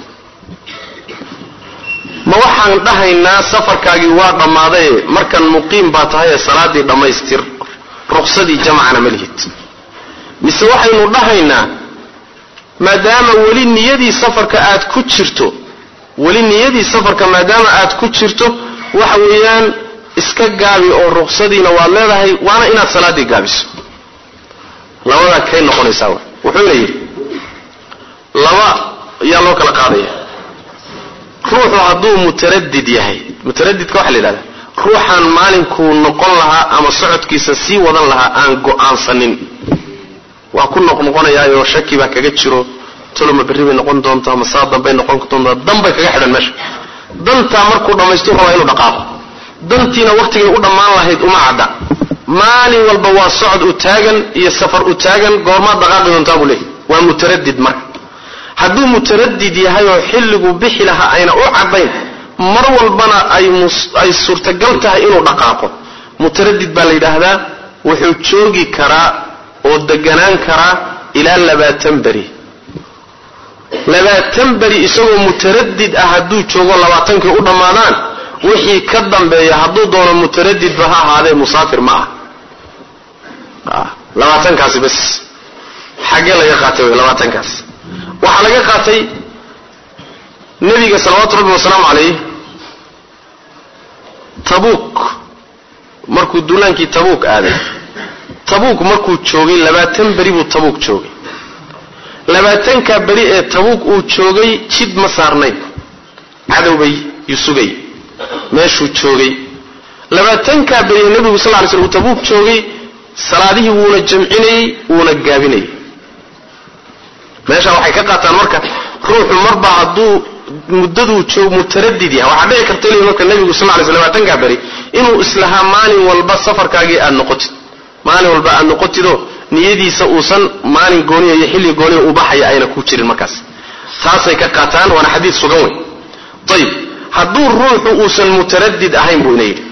ma waxaan dhahaynaa safarkaagii waa dhamaaday markan muqiim baa tahay salaadii dhamaystir ruqsadii jamacana malihid mise waxaynu dhahaynaa maadaama wali niyadii safarka aad ku jirto waxa weeyaan iska gaabi oo ruqsadiina waa leedahay waana inaad salaadii gaabiso labada kay noqonaysaa wuxuu leeyahay laba yaa loo kala qaadaya ruuxu hadduu mutaraddid yahay mutaraddidka waxa la yiraahdaa ruuxan maalinkuu noqon lahaa ama socodkiisa sii wadan lahaa aan go'aansanin waa ku noqonayaa shaki baa kaga jiro toloma berri bay noqon doontaa ama saa dambe noqon doontaa dambe kaga xidhan meesha danta markuu dhamaysto raba inuu dhaqaaqo dantiina waqtiga u dhamaan lahayd uma cadda maalin walba waa socod u taagan iyo safar u taagan goorma dhaqaaqi doontaa buu leeyahay waa mutaraddid marka hadduu mutaraddid yahay oo xilligu bixi lahaa ayna u caddayn mar walbana ay suurtagal tahay inuu dhaqaaqo mutaraddid baa la yidhaahdaa wuxuu joogi karaa oo deganaan karaa ilaa 20 beri 20 beri isagoo mutaraddid ah hadduu joogo 20kii u dhammaadaan wixii ka dambeeya hadduu doono mutaraddid ba ha ahaadee musaafir ma ah 20kaasi bas xagee laga qaatay 20kaas waxaa laga qaatay nabiga salawaatu rabbi wasalaamu calayh tabuuk markuu duulaankii tabuuk aaday tabuuk markuu joogay 20 beri buu tabuuk joogay 20ka beri ee tabuuk uu joogay jid ma saarnayn cadow bay yusugay meeshuu joogay 20ka beri ee nabigu sallallahu alayhi wasallam tabuuk joogay salaadihii wuuna jamcinayay wuuna gaabinayay meesha waxay ka qaataan marka ruuxu marba hadduu muddaduu joog mutaraddid yahay waxaa dhici karta inuu marka nabigu sallallahu alayhi wasallam 20ka beri inuu islahaa maalin walba safarkaagii aad noqotid maalin walba aad noqotido niyadiisa uusan maalin gooniyo iyo xilli gooniyo u baxaya ayna ku jirin markaas taasay ka qaataan waana xadiis sugan weyn tayib hadduu ruuxu uusan mutaraddid ahayn buu inay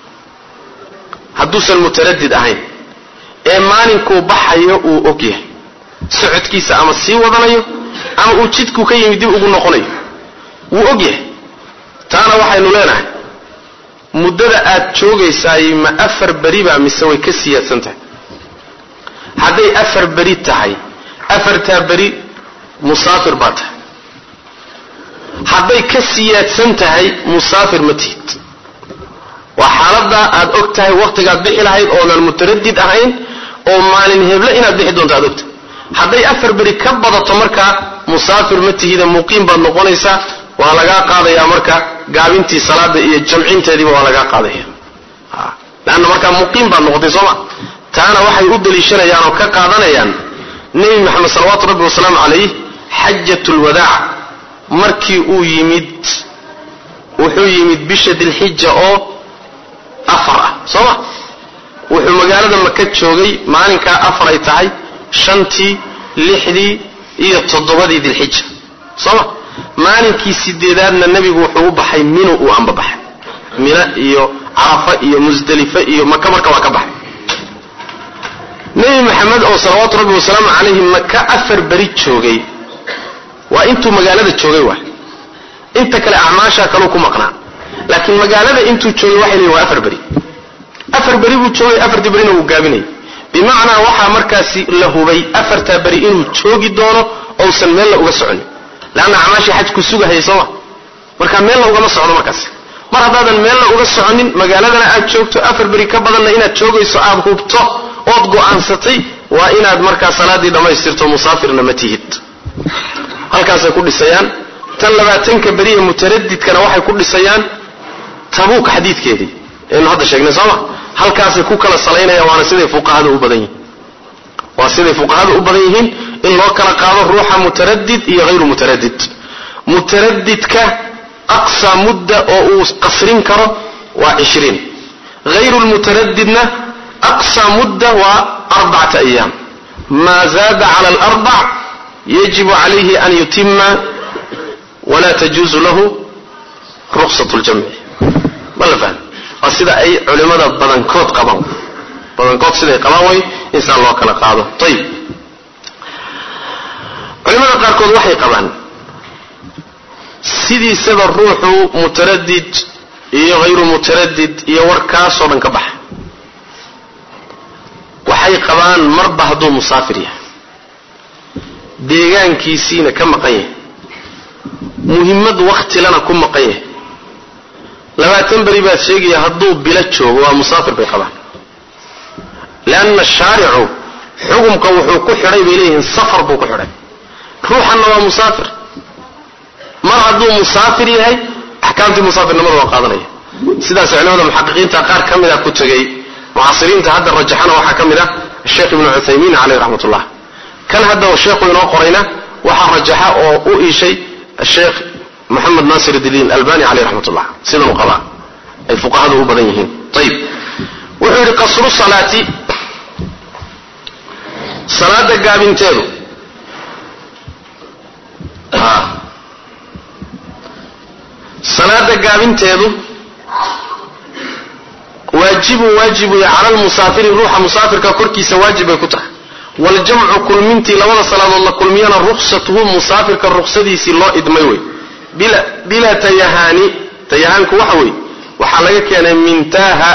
hadduusan mutaraddid ahayn ee maalinkuu baxayo uu og yahay socodkiisa ama sii wadanayo ama uu jidku ka yimid dib ugu noqonayo wuu og yahay taana waxaynu leenahay muddada aad joogaysaay ma 4 beri baa mise way ka siyaadsan tahay hadday 4 beri tahay 4taa beri musaafir baa tahay hadday ka siyaadsan tahay musaafir ma tihid waa xaaladda aad og tahay waqtigaad bixi lahayd oodan mutaraddid ahayn oo maalin heble inaad bixi doonto aad ogtahay hadday 4 beri ka badato markaa musaafir ma tihida muqiim baad noqonaysaa waa lagaa qaadayaa marka gaabintii salaada iyo jamcinteediiba waa lagaa qaadaya laanna markaa muqiim baad noqotay sooma taana waxay u daliishanayaan oo ka qaadanayaan nebi maxamed salawaatu rabbi wasalaamu calayh xajatul wadaac markii uu yimid wuxuu yimid bisha dilxija oo 4 ah sooma wuxuu magaalada maka joogay maalinkaa 4 ay tahay 5tii 6dii iyo 7dii dilxija sooma maalinkii 8aadna nabigu wuxuu u baxay mino uu amba baxay mina iyo carafa iyo musdalifa iyo maka marka waa ka baxay nabi maxamed oo salawaatu rabbi wasalaamu calayhi maka 4 beri joogay waa intuu magaalada joogay waa inta kale acmaasha kale ku maqnaa laakiin magaalada intuu joogay waxay leeyihiin waa 4 beri 4 beri buu joogay 4 berina uu gaabinay bimaana waxa markaasi la hubay 4 beri inuu joogi doono oo san meel la uga soconin laana acmaashi xaj ku sugahay soo marka meel la uga socdo markaas mar hadaadan meel la uga soconin magaaladana aad joogto 4 beri ka badanna inaad joogayso aad hubto ood go'aansatay waa inaad markaa salaadii dhamaystirto musaafirna ma tihid halkaas ay ku dhisayaan tan 20ka beri ee mutaraddidkana waxay ku dhisayaan tabuuk xadiidkeedii in hadda sheegnay sama halkaas ay ku kala salaynayaan waana siday fuqahaadu u badan yihiin waa siday fuqahaadu u badan yihiin in loo kala qaado ruuxa mutaraddid iyo ghayru mutaraddid mutaraddidka aqsa mudda oo uu qasrin karo waa 20 ghayru mutaraddidna aqsa mudda waa 4 ayyam ma zada ala al-4 يجب عليه أن يتم ولا تجوز له رخصة الجمع ولا فهم وسيدا أي علماء بدنكوت قبان بدنكوت سيدا قباوي إنسان الله كلا قاضه طيب علماء قاركوت وحي قبان سيدي سيدا الروح متردد إيه غير متردد إيه وركاس ودنكبح وحي قبان مربع دو مسافرية deegaankiisiina ka maqan yahay muhiimad waqti lana ku maqan yahay 20 beri baad sheegaya hadduu bila joogo waa musaafir bay qabaan laana shaaricu xukumka wuxuu ku xidhay bay leeyihiin safar buu ku xidhay ruuxana waa musaafir mar hadduu musaafir yahay axkaamtii musaafirnimada waa qaadanaya sidaas culimada muxaqiqiinta qaar ka mid ah ku tagay mucaasiriinta hadda rajaxana waxaa ka mid ah sheekh ibn Uthaymin alayhi rahmatullah كان هذا الشيخ ينو قرينا وحرجها او ايشي الشيخ محمد ناصر الدين الألباني عليه رحمة الله سيدنا القضاء الفقهاء هو بدنيهم طيب wuxuu yidhi qasru salaati salaada gaabinteedu salaada gaabinteedu waajibu cala almusaafiri ruuxa musaafirka korkiisa waajib bay ku tahay waljamcu kulmintii labada salaadood la kulmiyana ruksatuhu musaafirka ruksadiisii loo idmay wey bilaa tayahaani tayahaanku waxa wey waxaa laga keenay min taaha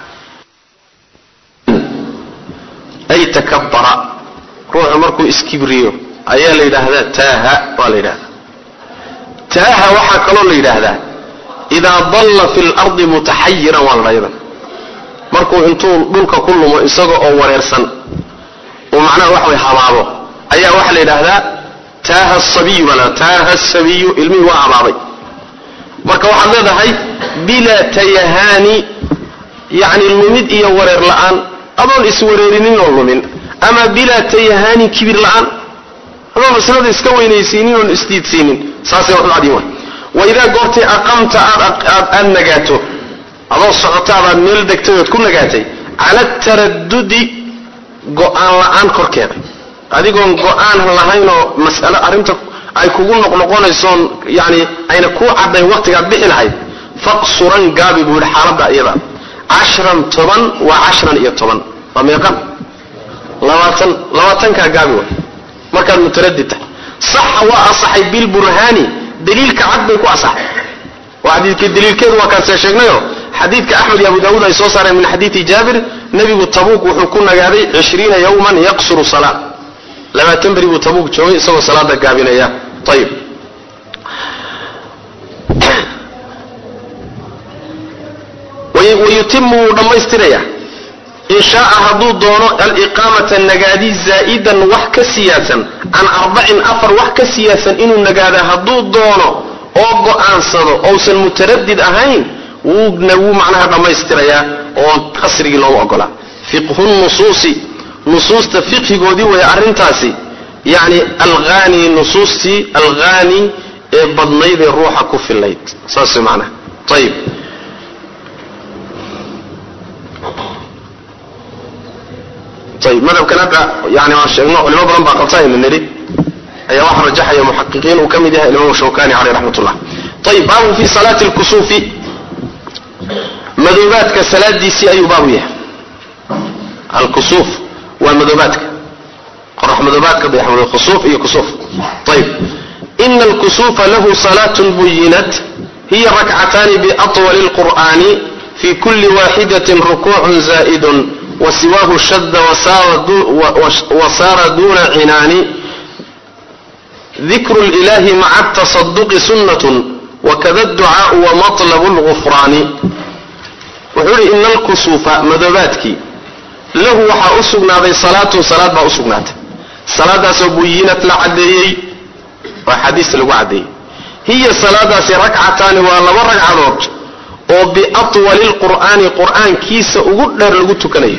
ay takabbara ruuxu markuu iskibriyo ayaa la yidhaahdaa taaha waa la yidhahdaa taaha waxaa kaloo la yidhaahdaa idaa dalla fi lardi mutaxayiran waa la dhayadan markuu intuu dhulka ku lumo isaga oo wareersan oo macnaha wax way habaabo ayaa waxaa la yidhaahdaa taaha asabiyu bala taaha asabiyu ilmihii waa habaabay marka waxaad leedahay bilaa tayahaani yacni lumid iyo wareer la'aan adoon iswareerinin oo lumin ama bilaa tayahaani kibir la'aan adoon maslada iska weynaysiinin oon isdiidsiinin saasay wax u cadin waay waidaa goortay aqamta aad nagaato adoo socotaadaad meel degtay ood ku nagaatay cala ataradudi go'aan la'aan korkeeda adigoon go'aan lahaynoo mas'alo arrinta ay kugu noqnoqonaysoon yani ayna kuu caddayn waqtigaad bixi lahayd faqsuran gaabi buu yidhi xaaladda iyada 10 10 waa 10 iyo 10 waa meeqan 20kaa gaabi way markaad mutaradid tahay saxa waa asaxay bilburhaani daliilka cad bay ku asaxay waa xadiidkii daliilkeedu waa kaasee sheegnayo xadiidka axmed iyo abu daawuud ay soo saareen min xadiidi jaabir nebigu tabuuk wuxuu ku nagaaday 20 yawman yaqsuru salaa 20 beri buu tabuuk joogay isagoo salaada gaabinaya ayib wayutimu wuu dhammaystiraya in shaaa hadduu doono aliqaamata nagaadi zaa'idan wax ka siyaasan can 4 wax ka siyaasan inuu nagaada hadduu doono oo go'aansado ousan mutaradid ahayn wuu macnaha dhammaystirayaa oo qasrigii loogu ogolaa fiqhu nusuusi nusuusta fiqhigoodii way arrintaasi yacni alghaani nusuustii alghaani ee badnayd ee ruuxa ku fillayd saas macnaha ayib ayib madhabkan hadda yani waan sheegno culimo badan baa qabtaayna nidhi ayaa waxa rajaxaya muxaqiqiin uu ka mid yahay imaam shawkani caleyh raxmatullah ayib baabu fi salaati alkusuufi madoobaadka salaadiisii ayuu baabu yahay alkusuuf waa madoobaadka qorax madoobaadka dayaxmadoob khusuuf iyo kusuuf ayib ina alkusuufa lahu salaatun buyinat hiya rakcataani biatwali alqur'aani fi kulli waaxidatin rukuucun zaa'idun وسواه شذ وصار دون عنان ذكر الإله مع التصدق سنة وكذا الدعاء ومطلب الغفران وحول إن الكسوف مذباتك له وحا أسقنا ذي صلاة با أسقنات صلاة سبينت لعدي وحديث الوعدي هي صلاة ركعتان ولا ركعات oo biatwali alqur'aani qur'aankiisa ugu dheer lagu tukanayo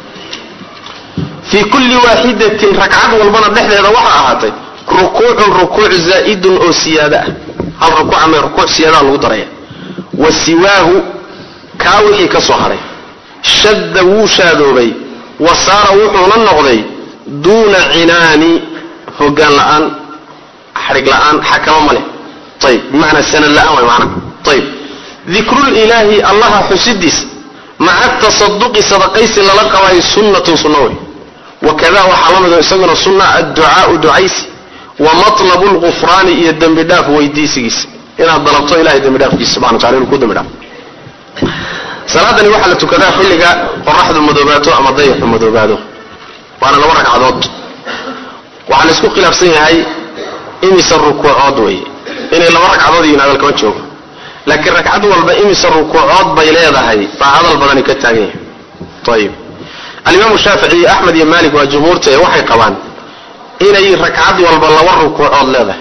fii kulli waaxidatin rakcad walbana dhexdeeda waxaa ahaatay rukuucun rukuuc zaa'idun oo siyaada ah hal rukuuc ama rukuuc siyaadaha lagu daraya wa siwaahu kaa wixii ka soo haray shadda wuu shaadoobay wa saara wuxuuna noqday duuna cinaani hoggaan la'aan xarig la'aan xakamo ma leh ayib bimacnaa sanad la'aan way macnaha ayib ذكر الإله الله حسدس مع التصدق صدقيس للقواي سنة سنوي وكذا وحلمه يسمى السنة الدعاء دعيس ومطلب الغفران يدم بداف ويديسيس إن ضربت إله يدم بداف سبحانه وتعالى كود بداف صلاة وحلة كذا حلقة قرحد المذوباته أما ضيح المذوباته وأنا لو ركع عضوت وعلى سكوك لفسين هاي إني سر ركوع عضوي إني لو ركع عضوي هذا الكون شوف لكن ركعت والبا إمس الركوعات بيليضهي فهذا البدن كالتاقيه طيب الإمام الشافعي أحمد بن مالك وجمهورته وحي قوان إني ركعت والبا لور ركوعات ليضه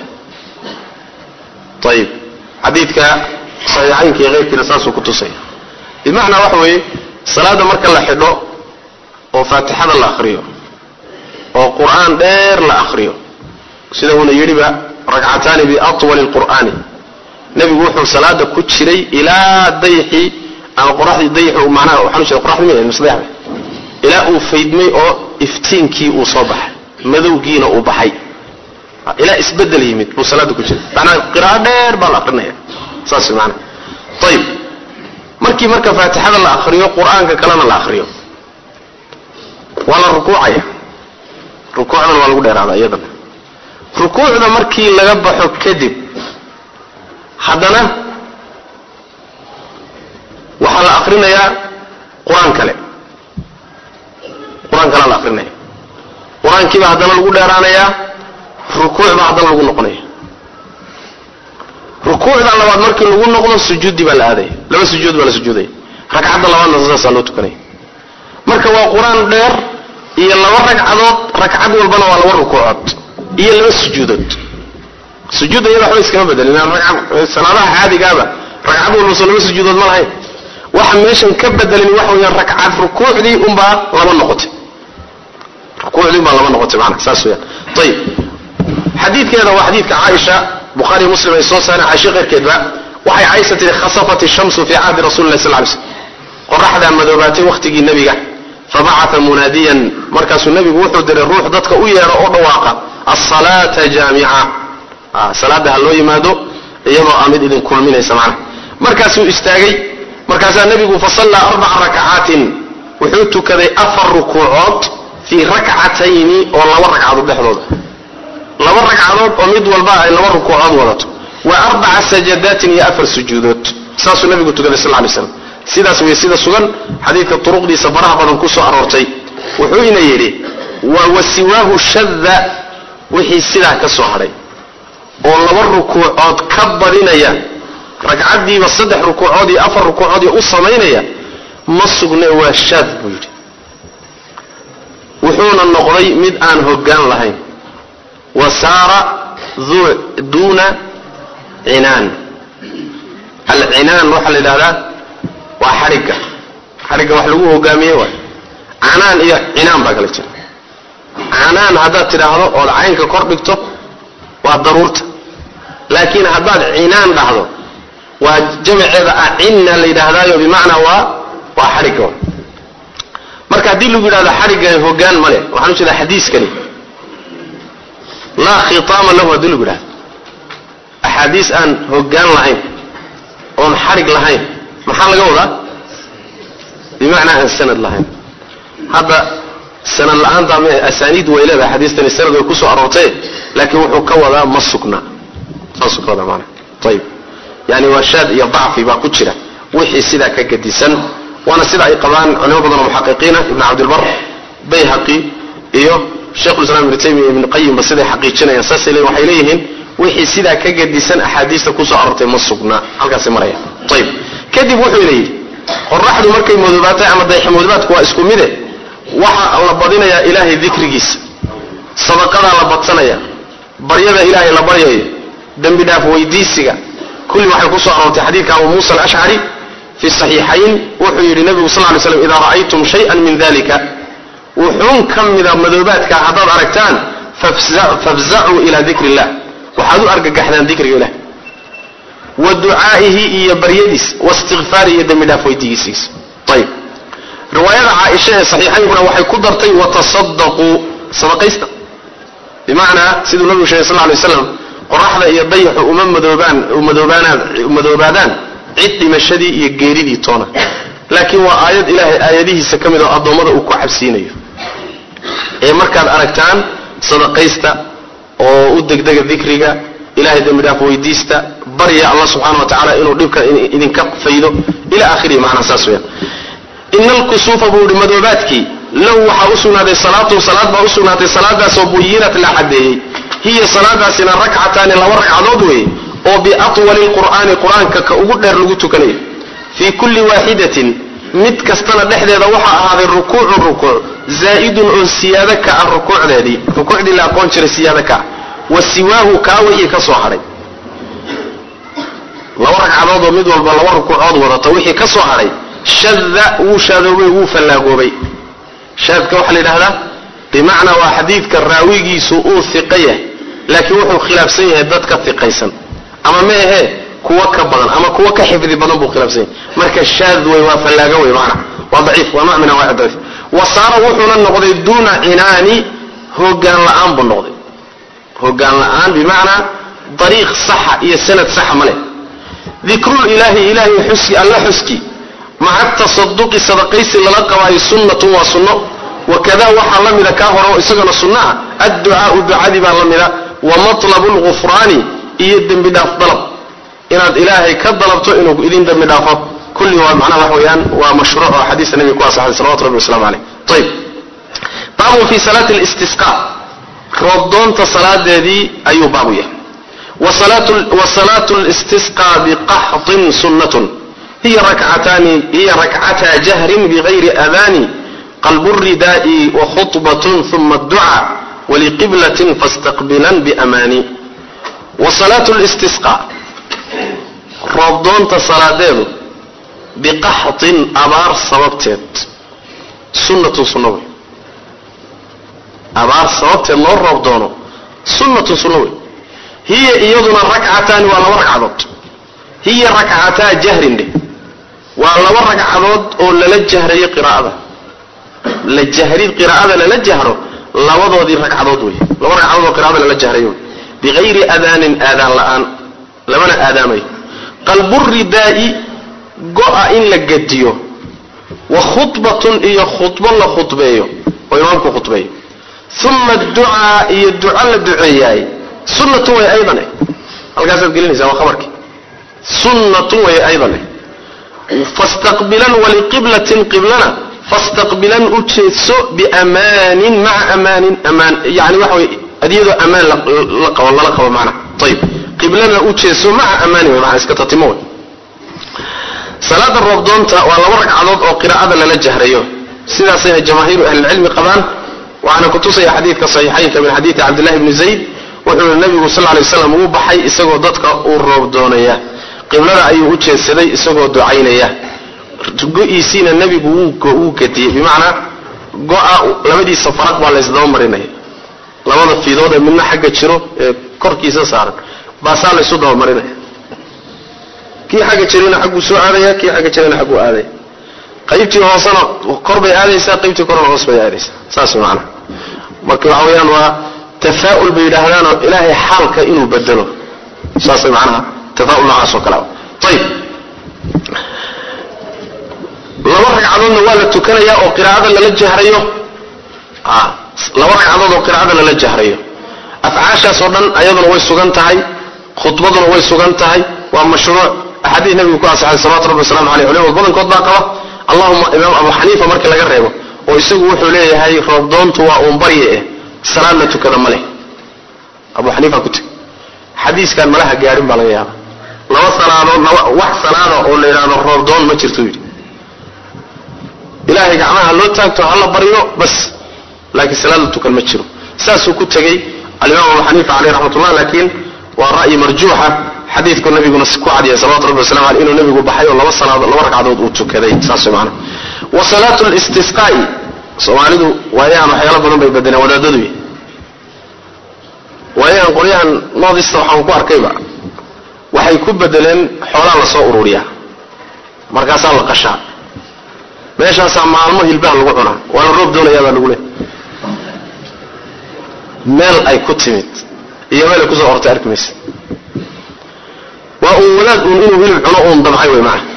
طيب حديثك صحيحينك غيرك الأساس وكتوسي بمعنى وحوي صلاة مركا لحدو وفاتحة الأخريو وقرآن دير الأخريو سيده هنا يريبا ركعتان بأطول القرآن nebigu wuxuu salaada ku jiray ilaa dayxi ama qoraxdii dayaxu macnaha waxaan u jeedaa qoraxdii ma misdayax ilaa uu faydmay oo iftiinkii uu soo baxay madowgiina uu baxay ilaa isbedel yimid buu salaada ku jira macnaha qiraa'o dheer baa la aqrinaya saas macnaha طيب markii marka faatixada la akhriyo quraanka kalena la akhriyo wala rukuucaya rukuucdan waa lagu dheeraada iyadana rukuucda markii laga baxo kadib haddana waxa la akhrinayaa quraan kale la akhrinaya quraankii baa haddana lagu dheeraanaya rukuuc baa haddana lagu noqonaya rukuucda labaad markii lagu noqdo sujuudi baa la aaday laba sujuud baa la sujuuday ragcadda labaadna saas loo tukanay marka waa quraan dheer iyo laba ragcadood ragcad walbana waa laba rukuucood iyo laba sujuudood sujuudda iyada waxba iskama bedelin salaadaha caadigaaba ragcad walba soo laba sujuudood ma lahayn waxa meeshan ka bedelin waxa weeyaan ragcad rukuucdii unbaa laba noqotay macna saas weeyaan طيب xadiidkeeda waa xadiidka Aisha Bukhari Muslim ay soo saareen Aisha qeyrkeedba waxay Aisha tiri khasafat ash-shamsu fi 'ahdi Rasuulillah sallallahu alayhi wasallam qorraxda madoobaatay waqtigii nabiga fab'atha munadiyan markaasuu nabigu wuxuu diray ruux dadka u yeero oo dhawaaqa as-salata jaami'a salaada loo yimaado iyadoo amid idin kulminaysa macna markaasuu istaagay markaasaa nabigu fasalla 4 rak'atin wuxuu tukaday 4 rukuucood fi rak'atayn oo laba ragcadood dhexdooda laba ragcadood oo mid walba ay laba rukuucood wadato wa 4 sajadatin ya 4 sujuudood saasuu nabigu tukaday sallallahu alayhi wasallam sidaas way sida sugan xadiidka turuqdiisa faraha badan ku soo aroortay wuxuu ina yiri wa wasiwahu shadda wixii sidaa ka soo haray oo laba rukuucood ka badinaya ragcadiiba 3 rukuucood iyo 4 rukuucood u sameynaya ma sugnay waa shad buu yiri wuxuuna noqday mid aan hoggaan lahayn وسار دون عنان العنان وحل هذا وحركة وحلقوه هقامية عنان إيه عنان بقى لك عنان هذا تلاحظه والعين كقربكته والضرورة لكن هذا عنان لحظه وجمع إذا عنا لهذا بمعنى وحركة مركز ديلو بهذا حركة هقان ملي وحنوش هذا حديث كني لا خطام له دل غدا احاديث ان هوغان لهين او حرق لهين maxaa laga wadaa bimaana an sanad lahayn hada sanad la'aanta ma asanid weylada xadiistan sanad way ku soo aroortay laakiin wuxuu ka wadaa masukna masukada maana tayib yani washad iyo dhaafi ba ku jira wixii sida ka gadisan wana sida ay qabaan culimo badan oo muhaqiqiina ibn abd al-barr bayhaqi iyo sheekh al-islam ibn taymiyyah ibn qayyim basida xaqiijinaya saasile waxay leeyihiin wixii sida ka gadisan ahadiista ku soo aroortay masukna halkaas maraya tayib kadib wuxuu leeyahay qorraxdu markay madoobaatay ama dayaxmoodaadku waa isku mid waxa la badinayaa ilaahay dhikrigiisa sadaqada la badsanaya baryada ilaahay la baryayo dambi dhaaf weydiisiga kulli waxay ku soo aroortay xadiidka Abu Musa al-Ash'ari fi sahihayn wuxuu yiri nabiga sallallahu alayhi wasallam idha ra'aytum shay'an min dhalika wuxuun kamida madoobaadka hadaad aragtaan fafza'u ila dhikrillah waxaad u argagaxdaan dhikriga ilaahay ودعائه يبريدس واستغفاره يدم دافويتيس طيب روايه عائشه صحيحين هنا وحي قدرتي وتصدقوا صدقيست بمعنى سيد النبي صلى الله عليه وسلم قرحنا يضيح ومذوبان عد مشدي يغيريدي تونا لكن وايات الهي اياده سكميد ادومده او كحبسينيو اي markaad aragtaan sadaqaysta oo u degdega dhikriga ilaahay dambi dhaaf weydiista barya Allah subhanahu wa ta'ala inuu dhibka idin ka faydo ila aakhiri macna saasweyn innal kusufa buudi madoobaadki law waxa usugnaaday salaad ba usugnaaday salaadaas oo buyinat la hadeeyay hiya salaadaasina rak'atan la rak'adood way oo bi atwali alqur'ani qur'aanka ka ugu dheer lagu tukanayo fi kulli wahidatin mid kastana dhexdeeda waxa ahaaday rukuuc zaa'idun oo siyadaka rukuucdeedii la aqoon jiray siyadaka wasiwaahu kaawi ka soo haray laba ragcadood oo mid walba laba rukuucood wadata wixii ka soo haray shadda uu shadoobay uu falaagoobay shadka waxa la yiraahdaa bimaana waa xadiidka raawigiisu uu thiqaya laakiin wuxuu khilaafsan yahay dadka thiqaysan ama ma ahe kuwa ka badan ama kuwa ka xifdi badan buu khilaafsan marka shaad way waa falaaga way macna waa daciif waa macna waa daciif wasaara wuxuuna noqday duuna inaani hoggaan la'aan buu noqday hoggaan la'aan bimacna dariiq sax iyo sanad sax male dhikrul ilaahi xuski alla xuski ma'a tasadduqi sadaqaysi lala qabay sunnatu wa sunno وكذا وحا لمدا كهره اسغنا سنه الدعاء دعادي با لمدا ومطلب الغفران يدم بداف طلب ان الهي كطلبته انه يدين دم دافه كل معنى وحويان ومشروع حديث النبي صلى الله عليه وسلم عليه طيب باب في صلاه الاستسقاء رضون صلاه دي اي بابيه وصلاه الاستسقاء بقحط سنه هي ركعتا جهر بغير اذان قلب الرداء وخطبة ثم الدعاء ولقبلة فاستقبلا بأماني وصلاة الاستسقاء ربضون تصلاة بقحط أبار صوبتت سنة أبار صوبت الله ربضونه سنة هي إيضنا ركعتان ولا ركعات هي ركعتا جهر ولا ركعات ولا للجهر قراءة la jahrid qiraa'ada la jahro labadoodii ragcadood way laba ragcadood qiraa'ada la jahrayo bighayri adaanin aadaan la'aan labana aadaamay qalbur ridaa'i go'a in la gadiyo wa khutbatun iyo khutba la khutbeeyo oo imaamku khutbeeyo thumma ad-du'a iyo du'a la duceeyay sunnatu way aydan halkaas aad gelinaysaa waa khabarkii sunnatu way aydan fastaqbilan wa liqiblatin qiblana فاستقبلا أجسو بأمان مع أمان يعني وحوي أديدو أمان لقى والله لقى معنا طيب قبلنا أجسو مع أمان ومع اسكتتمون صلاة الرمضان والله ورق عضوض أو قراءة للا جهريون سيدا سيها جماهير أهل العلم قبان وأنا كنت صحيح حديث كصحيحين من حديث عبد الله بن زيد وحول النبي صلى الله عليه وسلم هو بحي إساقو ضدك الرمضانية قبلنا أي أجسو دي إساقو دعينية go-iisiina nabigu wuu gadiyey bimacnaa go-a labadii safaraad baa la isdaba marinaya labada fiidood ee midna xagga jiro ee korkiisa saaran baasaa la isu daba marinaya kii xagga jirina xagguu soo aadaya kii xagga jirina xagguu aadaya qaybtii hoosena kor bay aadaysaa qaybtii korna hoos bay aadaysaa saas macna marka waxa weeyaan waa tafaa'ul bay yidhaahdaan oo ilaahay xaalka inuu bedelo saasay macnaha tafaa'ul noocaas oo kale طيب laba ragcadoodna waa la tukanayaa oo qiraa'ada lala jahrayo laba ragcadood oo qiraa'ada lala jahrayo afcaashaas oo dhan ayaduna way sugan tahay khutbaduna way sugan tahay waa mashruuc ahadiis nabiga ku asaxay sallallahu alayhi wasallam culimada badankood baa qaba allahumma imaam abu xaniifa markii laga reebo oo isagu wuxuu leeyahay roobdoontu waa uun barye salaad la tukada male abu xaniifa ku tag xadiiskan malaha gaarin baa laga yaabaa laba salaadood wax salaado oo la yiraahdo roobdoon ma jirto ilaahay gacmaha loo taagto halla bariyo bas laakiin salaadu tukan ma jiro saasuu ku tagay al-imam Abu Hanifa alayhi rahmatullah laakiin waa ra'yi marjuuha xadiidku nabiguna ku cadiyay sallallahu alayhi wasallam inuu nabigu baxayo laba salaadood laba ragcadood uu tukaday saas macna wa salatu al-istisqaa'i Soomaalidu waayaan waxyaalo badan bay badanaa wadaadadu waayaan qoryahan noodista waxaan ku arkayba waxay ku bedeleen xoolaha la soo ururiyaa markaas la qashaa meeshaas maalmo hilbaha lagu cunaa wala roob doonaya baa lagu leeyahay meel ay ku timid iyo meel ku soo hortay arkimis waa uu walaad inuu hilib cuno oo damcay way macna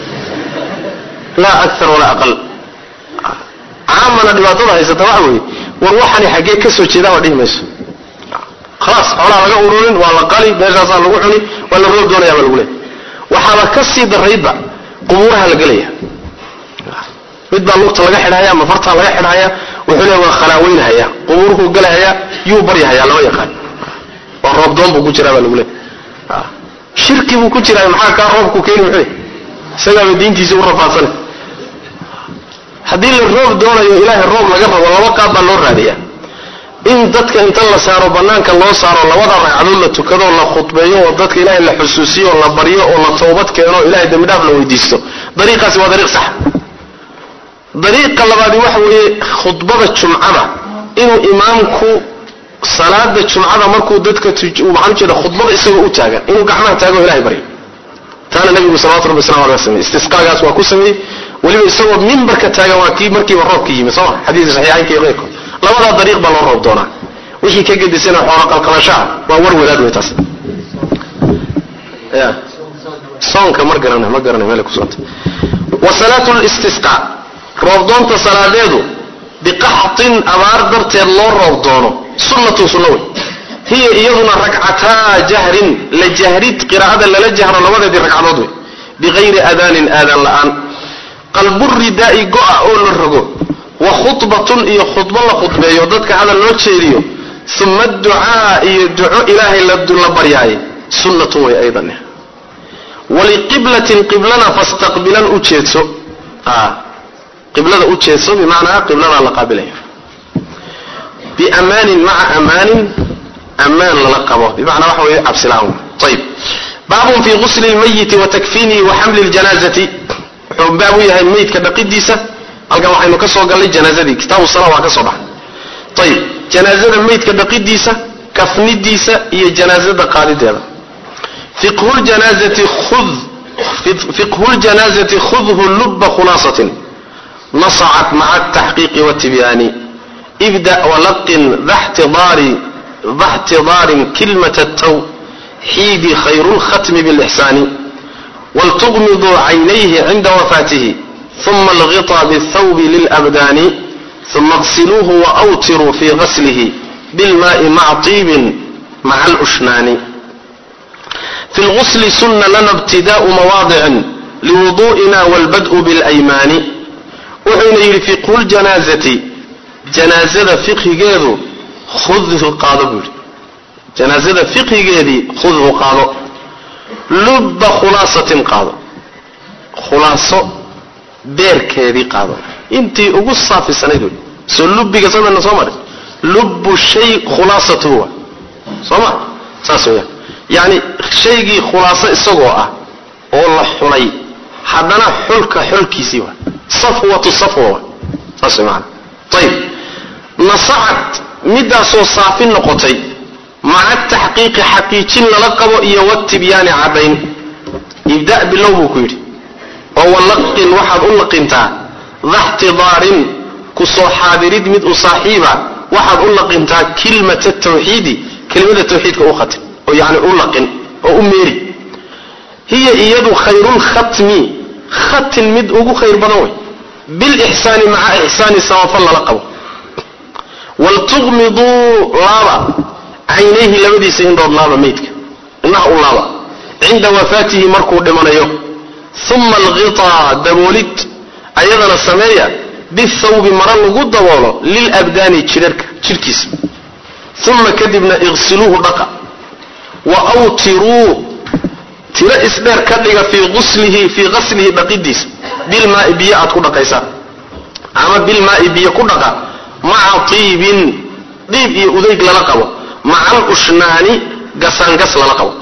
la akthar wala aqal aamana dhibaatada haysata waxa weey war waxani xagee ka soo jeedaa waa dhimayso خلاص xoolaha laga ururin waa la qali meeshaas lagu cuni wala roob doonaya baa lagu leeyahay waxa la ka sii darayba qubuuraha la galaya mid baa lugta laga xidhaya ama farta laga xidhaya wuxuu leeyahay waa khalaaweynaya qubuurku galaya yuu baryahaya laba yaqaan waa roob doon buu ku jiraa baa lagu leeyahay shirki buu ku jiraa maxaa ka roobku keenay wuxuu isaga diintiisa u rafaadsan hadii la roob doonayo ilaahay roob laga rabo laba qaab baa loo raadiyaa in dadka inta la saaro banaanka loo saaro labada ragcadood la tukado la khutbeeyo oo dadka ilaahay la xusuusiyo la baryo oo la toobad keeno ilaahay dambi dhaaf la weydiisto dariiqaasi waa dariiq sax dariiqa labaad waxa weeye khutbada jumcada inuu imaamku salaada jumcada markuu dadka waxaan jeedaa khutbada isagoo u taagan inuu gacmaha taago ilaahay baryo taana nabigu sallallahu alayhi wasallam istisqaagaas waa ku sameeyay waliba isagoo minbarka taagan waa kii markiiba roobka yimi soo xadiis saxiixaynka iyo qeyrkood labada dariiq baa loo roob doonaa wixii ka gedisana xoolo qalqalashaa waa war wadaad way taas ya soonka ma garanay meel ku soonta wa salatul istisqa roob doonta salaadeedu biqahtin abaar darteed loo roob doono sunnatu sunnawi hiya iyaduna ragcataa jahrin la jahrid qiraa'ada la jahro labadeedii ragcadood way bighayri adaanin aadan la'aan qalbu ridaa'i go'a oo la rogo wa khutbatun iyo khutba la khutbeeyo dadka hadal loo jeediyo thumma ducaa iyo duco ilaahay la baryaay sunnatu way aydan waliqiblatin qiblana fastaqbilan ujeedso qiblada ujeedso bimaana qiblana la qaabilay بأمان مع أمان أمان للقبه بمعنى وحوه عبس العون طيب باب في غسل الميت وتكفينه وحمل الجنازة باب يهي الميت كبقديسة ألقى وحي مكسو قال لي جنازة دي كتاب الصلاة وكسو بح طيب جنازة الميت كبقديسة كفن ديسة هي جنازة قالدة فقه الجنازة خذه اللب خلاصة نصعت مع التحقيق والتبيان ابدأ ولقن ذا احتضار كلمة التوحيد خير الختم بالإحسان ولتغمض عينيه عند وفاته ثم الغطى بالثوب للأبدان ثم اغسلوه وأوتروا في غسله بالماء مع طيب مع الأشنان في الغسل سنة لنا ابتداء مواضع لوضوئنا والبدء بالأيمان وحين يرفق الجنازة جنازة فقه جيدو خذه القاضي جنازة فقه جيدي خذه قاضي لب خلاصة قاضي خلاصة بيركيدي قاضي انتي اقصى في السنة دول سو لب قصد النصامر لب الشيء خلاصة هو صمع ساسويا يعني شيء خلاصة السقوة والله حلي حدنا حلكي سوا صفوة الصفوة ساسويا معنا طيب نصعت مدى سو صافي النقطي مع التحقيق حقيقي للقب إيا والتبيان عبين يبدأ باللوم كيري وهو اللقن واحد ألقنتا ذا احتضار كسو حاضرين مد صاحبة واحد ألقنتا كلمة التوحيد كلمة التوحيد كأخت يعني ألقن وأميري هي إياد خير الختم ختم مد أغو خير بنوي بالإحسان مع إحسان سوف الله لقبه والتغمضوا لابا عينيه لبدي سيندور لابا ميتك إنه لابا عند وفاته مركو دمانيو ثم الغطاء دبولت أيضا السماية بالثوب مران قد دواله للأبدان تشركيس ثم كذبنا اغسلوه دقا وأوتروا تلا إسبار كذلك في غسله بقديس بالماء بيئة كل قيسا أما بالماء بيئة كل قيسا مع طيب يؤذيك للقبه مع الأشنان قسان قس للقبه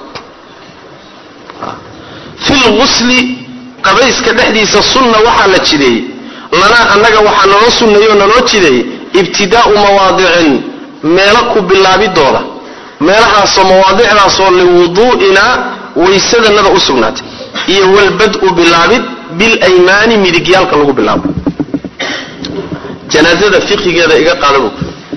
في الغسل قبيس كدحديث السنة وحالة شدي لنا أنك وحالة السنة يونانو شدي ابتداء مواضع ميلك بالله بالدولة ميلها مواضع رسول لوضوئنا ويسد النظر أسرنات هو البدء بالله بالأيمان ملقيالك الله بالله جنازة فقه هذا إيقا قالبك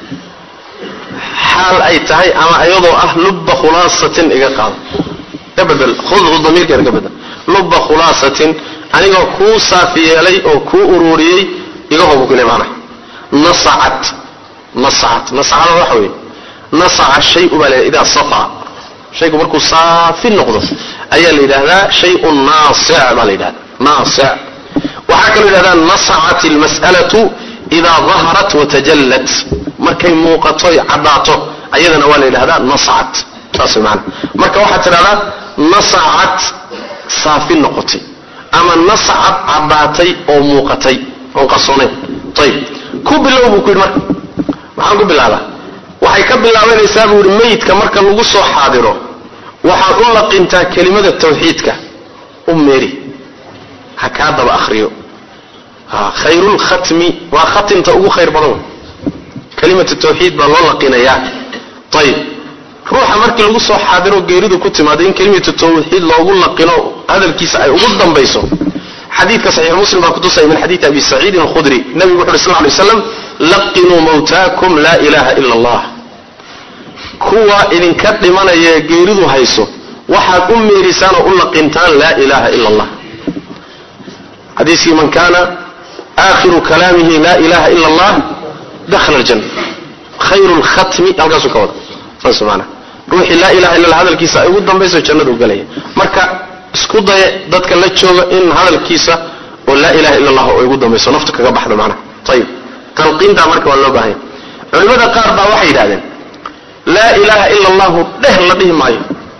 حال أي تهي أما أيضا لب خلاصة إيقا قال أبدا خذه الضمير كذلك أبدا لب خلاصة أنيقا كو صافي لي أو كو أروري إيقا هو بكل معنا نصعت رحوي نصع الشيء بلا إذا صفع شيء مركو صافي النقضة أي اللي هذا شيء ناصع بلا ناصع وحكم هذا نصعت المسألة إذا ظهرت وتجلت مركي موقطي عضاته أيضا أولا إلى هذا نصعت تصل معنا مركي واحد هذا نصعت صافي النقطي أما نصعت عضاتي أو موقطي أو قصوني طيب كوب الله بكل مركي وحنقول بالله وحي كب الله وين يسابه الميت كمركي نقصه حاضره وحنقول لك انت كلمة التوحيد أميري هكذا بأخريه خير الختم وختم تأوه خير بدون كلمة التوحيد بالله لقينا طيب روح مركي الوصو حاضر وقيريدو كتم هذين كلمة التوحيد لو أقول لقينا هذا الكيس أي أقدم بيسو حديث صحيح مسلم كتوسي من حديث أبي سعيد الخدري النبي صلى الله عليه وسلم لقنوا موتاكم لا إله إلا الله كوا إذن كتل من يجيرده هيسو وحد أمي رسالة أولا قنتان لا إله إلا الله حديث من كان آخر كلامه لا إله إلا الله دخل الجنة خير الختم ألقاسو كوضا فسبحانه روحي لا إله إلا الله هذا الكيسة أيضا بيسو الجنة وقاليه مركا اسكودا دادك لا تشوغا إن هذا الكيسة ولا إله إلا الله أيضا بيسو نفتك قبحنا معنا طيب تلقين دا مركا والله باهي علماء قاربا وحيد هذا لا إله إلا الله ده لديه معي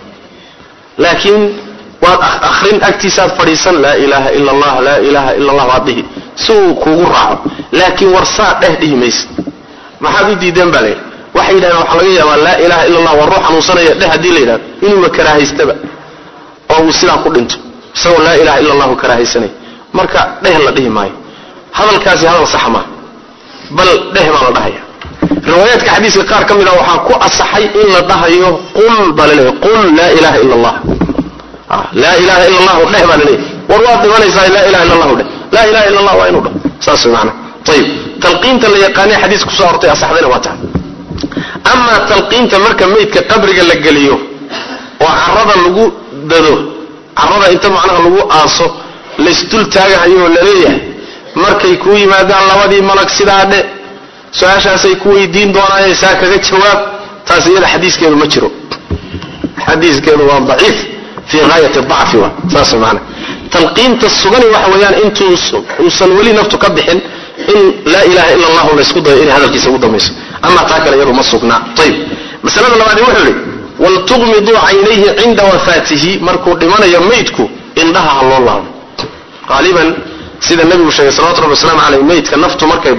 لكن وآخرين اكتساب فريسا لا إله إلا الله لا إله إلا الله وعده سوق وقرع لكن ورساء ده ميس ما حد يدين بالي وحيدا وحلقية لا إله إلا الله والروح نوصنا ده دي ليلة إنه كراهي استبع أو سلا قلنت سوى لا إله إلا الله كراهي سنة مركا ده لديه معي هذا الكاسي هذا صحما بل ده ما لدهي روايات كحديث القار كم إذا وحاكو الصحي إلا دهيه قل بل قل لا إله إلا الله لا إله إلا الله له بالله والواقع ما ليس لا إله إلا الله له لا إله إلا الله وإنه له ساس معنا طيب تلقين اللي يقاني حديث كسارتي أصحابنا واتها أما تلقين مركب ميت كقبر قال لك قليو وعرض اللجوء دلو عرض أنت معناه اللجوء آصو لستول تاجع أيوه الليلة مركب كوي ما دام لودي ملك سداد سواشا سيكوي دين دونا يساك جواب تاسير حديث كانوا مشرو حديث كانوا ضعيف في غاية الضعف وصاص معنا تلقين الصغني وحويان انتو وصلولي نفتو قبحن إن لا إله إلا الله ولا يسكد إن هذا الكيس وضع ميس أما تاكل يرو مصقنا طيب مثلا لما دي وحلي ولتغمضوا عينيه عند وفاته مركو لمن يميتكو إن دها الله غالبا سيد النبي صلى الله عليه وسلم على الميت كان نفتو مركي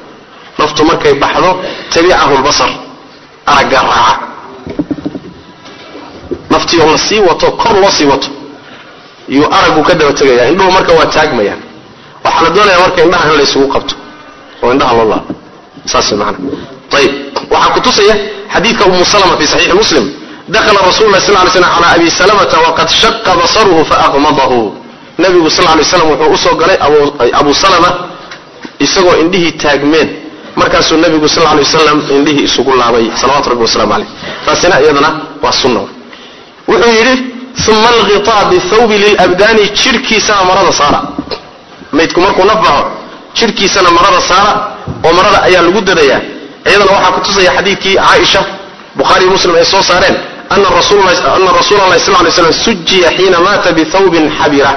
بحضو تبعه البصر أرقى الراعة naftii oo la sii wato kor loo sii wato iyo aragu ka daba tagaya indhuhu marka waa taagmayaan waxa la doonayaa marka indhaha in la isugu qabto oo indhaha loo laabo saas macna طيب waxa ku tusaya xadiidka Ummu Salama fi sahih Muslim dakhala Rasulullah sallallahu alayhi wasallam ala Abi Salama wa qad shaqqa basaruhu fa aghmadahu Nabi sallallahu alayhi wasallam wuxuu soo galay Abu Salama isagoo indhihi taagmeen markaasuu Nabigu sallallahu alayhi wasallam indhihi isugu laabay salawaatu rabbi wa salaamu alayhi taasina iyadana waa sunnah وحيره ثم الغطاء بالثوب للأبدان شركي سنة مرضى صارة ما يتكون مركو نفعه شركي سنة مرضى صارة ومرضى أيام القدر ديا أيضا وحا كتصي حديثي عائشة بخاري مسلم إيسو صارين أن الرسول الله صلى الله عليه وسلم سجي حين مات بثوب حبرة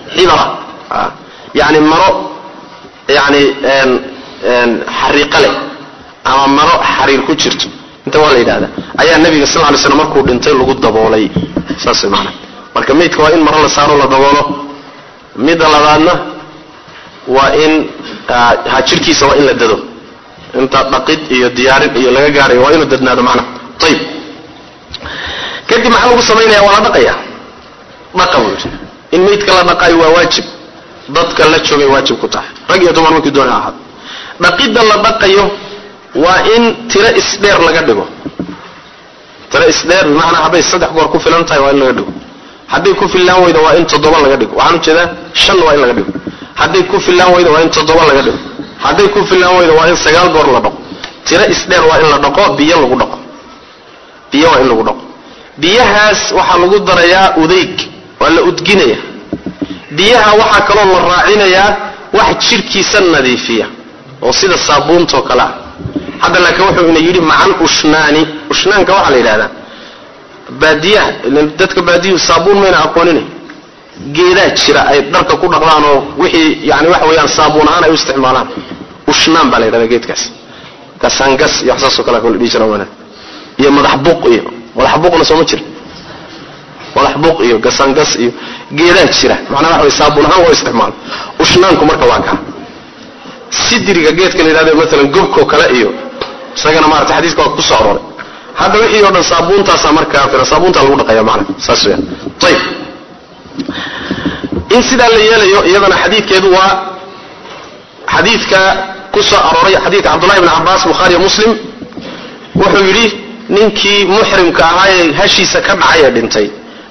يعني مرض يعني حريق له أما مرض حرير كجرته انت ولا هذا ايا النبي صلى الله عليه وسلم markuu dhintay lagu daboolay saas macna marka meedka waa in mar la saaro la daboolo mid labaadna waa in hajirkiisa waa in la dado inta dhaqid iyo diyaarin iyo laga gaaray waa inuu dadnaado macna طيب kadib maxaa lagu sameeyaa wala dhaqaya dhaqaw in meedka la dhaqay waa waajib dadka la joogay waajib ku tahay rag iyo dumar markii doonaa ahad dhaqida la dhaqayo waa in tira isdheer laga dhigo tira isdheer macna habay saddex goor ku filan tahay waa in laga dhigo haddii ku filan waydo waa in 7 laga dhigo waxaan u jeedaa 5 waa in laga dhigo haddii ku filan waydo waa in 7 laga dhigo haddii ku filan waydo waa in 9 goor la dhaqo tira isdheer waa in la dhaqo biyo lagu dhaqo biyo waa in lagu dhaqo biyahaas waxa lagu darayaa udayg waa la udginaya biyaha waxa kale oo la raacinayaa wax jirkiisa nadiifiya oo sida saabuunta kala هذا لك وحو إنه يريد معن أشنان كواحد لهذا بادية لأن دتك بادية صابون من أقوانه جيدات شراء درك كل غرانه وحي يعني وحويان صابون أنا يستعملان أشنان بالي هذا جيت كسانجس يحسسوا كلا كل بيجرا ونا يا مدحبوق إيه مدحبوق نسوا مشر مدحبوق إيه كسانجس إيه جيدات شراء معناه وحوي صابون أنا ويستعمل أشنان كمرك واقع sidiriga geedka la yiraahdo mesela gubko kala iyo isagana maarta xadiiska ku soo aroray hadda wixii oo dhan saabuuntaas markaa fira saabuunta lagu dhaqayo macna saas weeyaan tayib in sida la yeelayo iyadana xadiidkeedu waa xadiidka ku soo aroray xadiidka Abdullah ibn Abbas Bukhari Muslim wuxuu yiri ninkii muhrimka ahaa ee hashiisa ka dhacay dhintay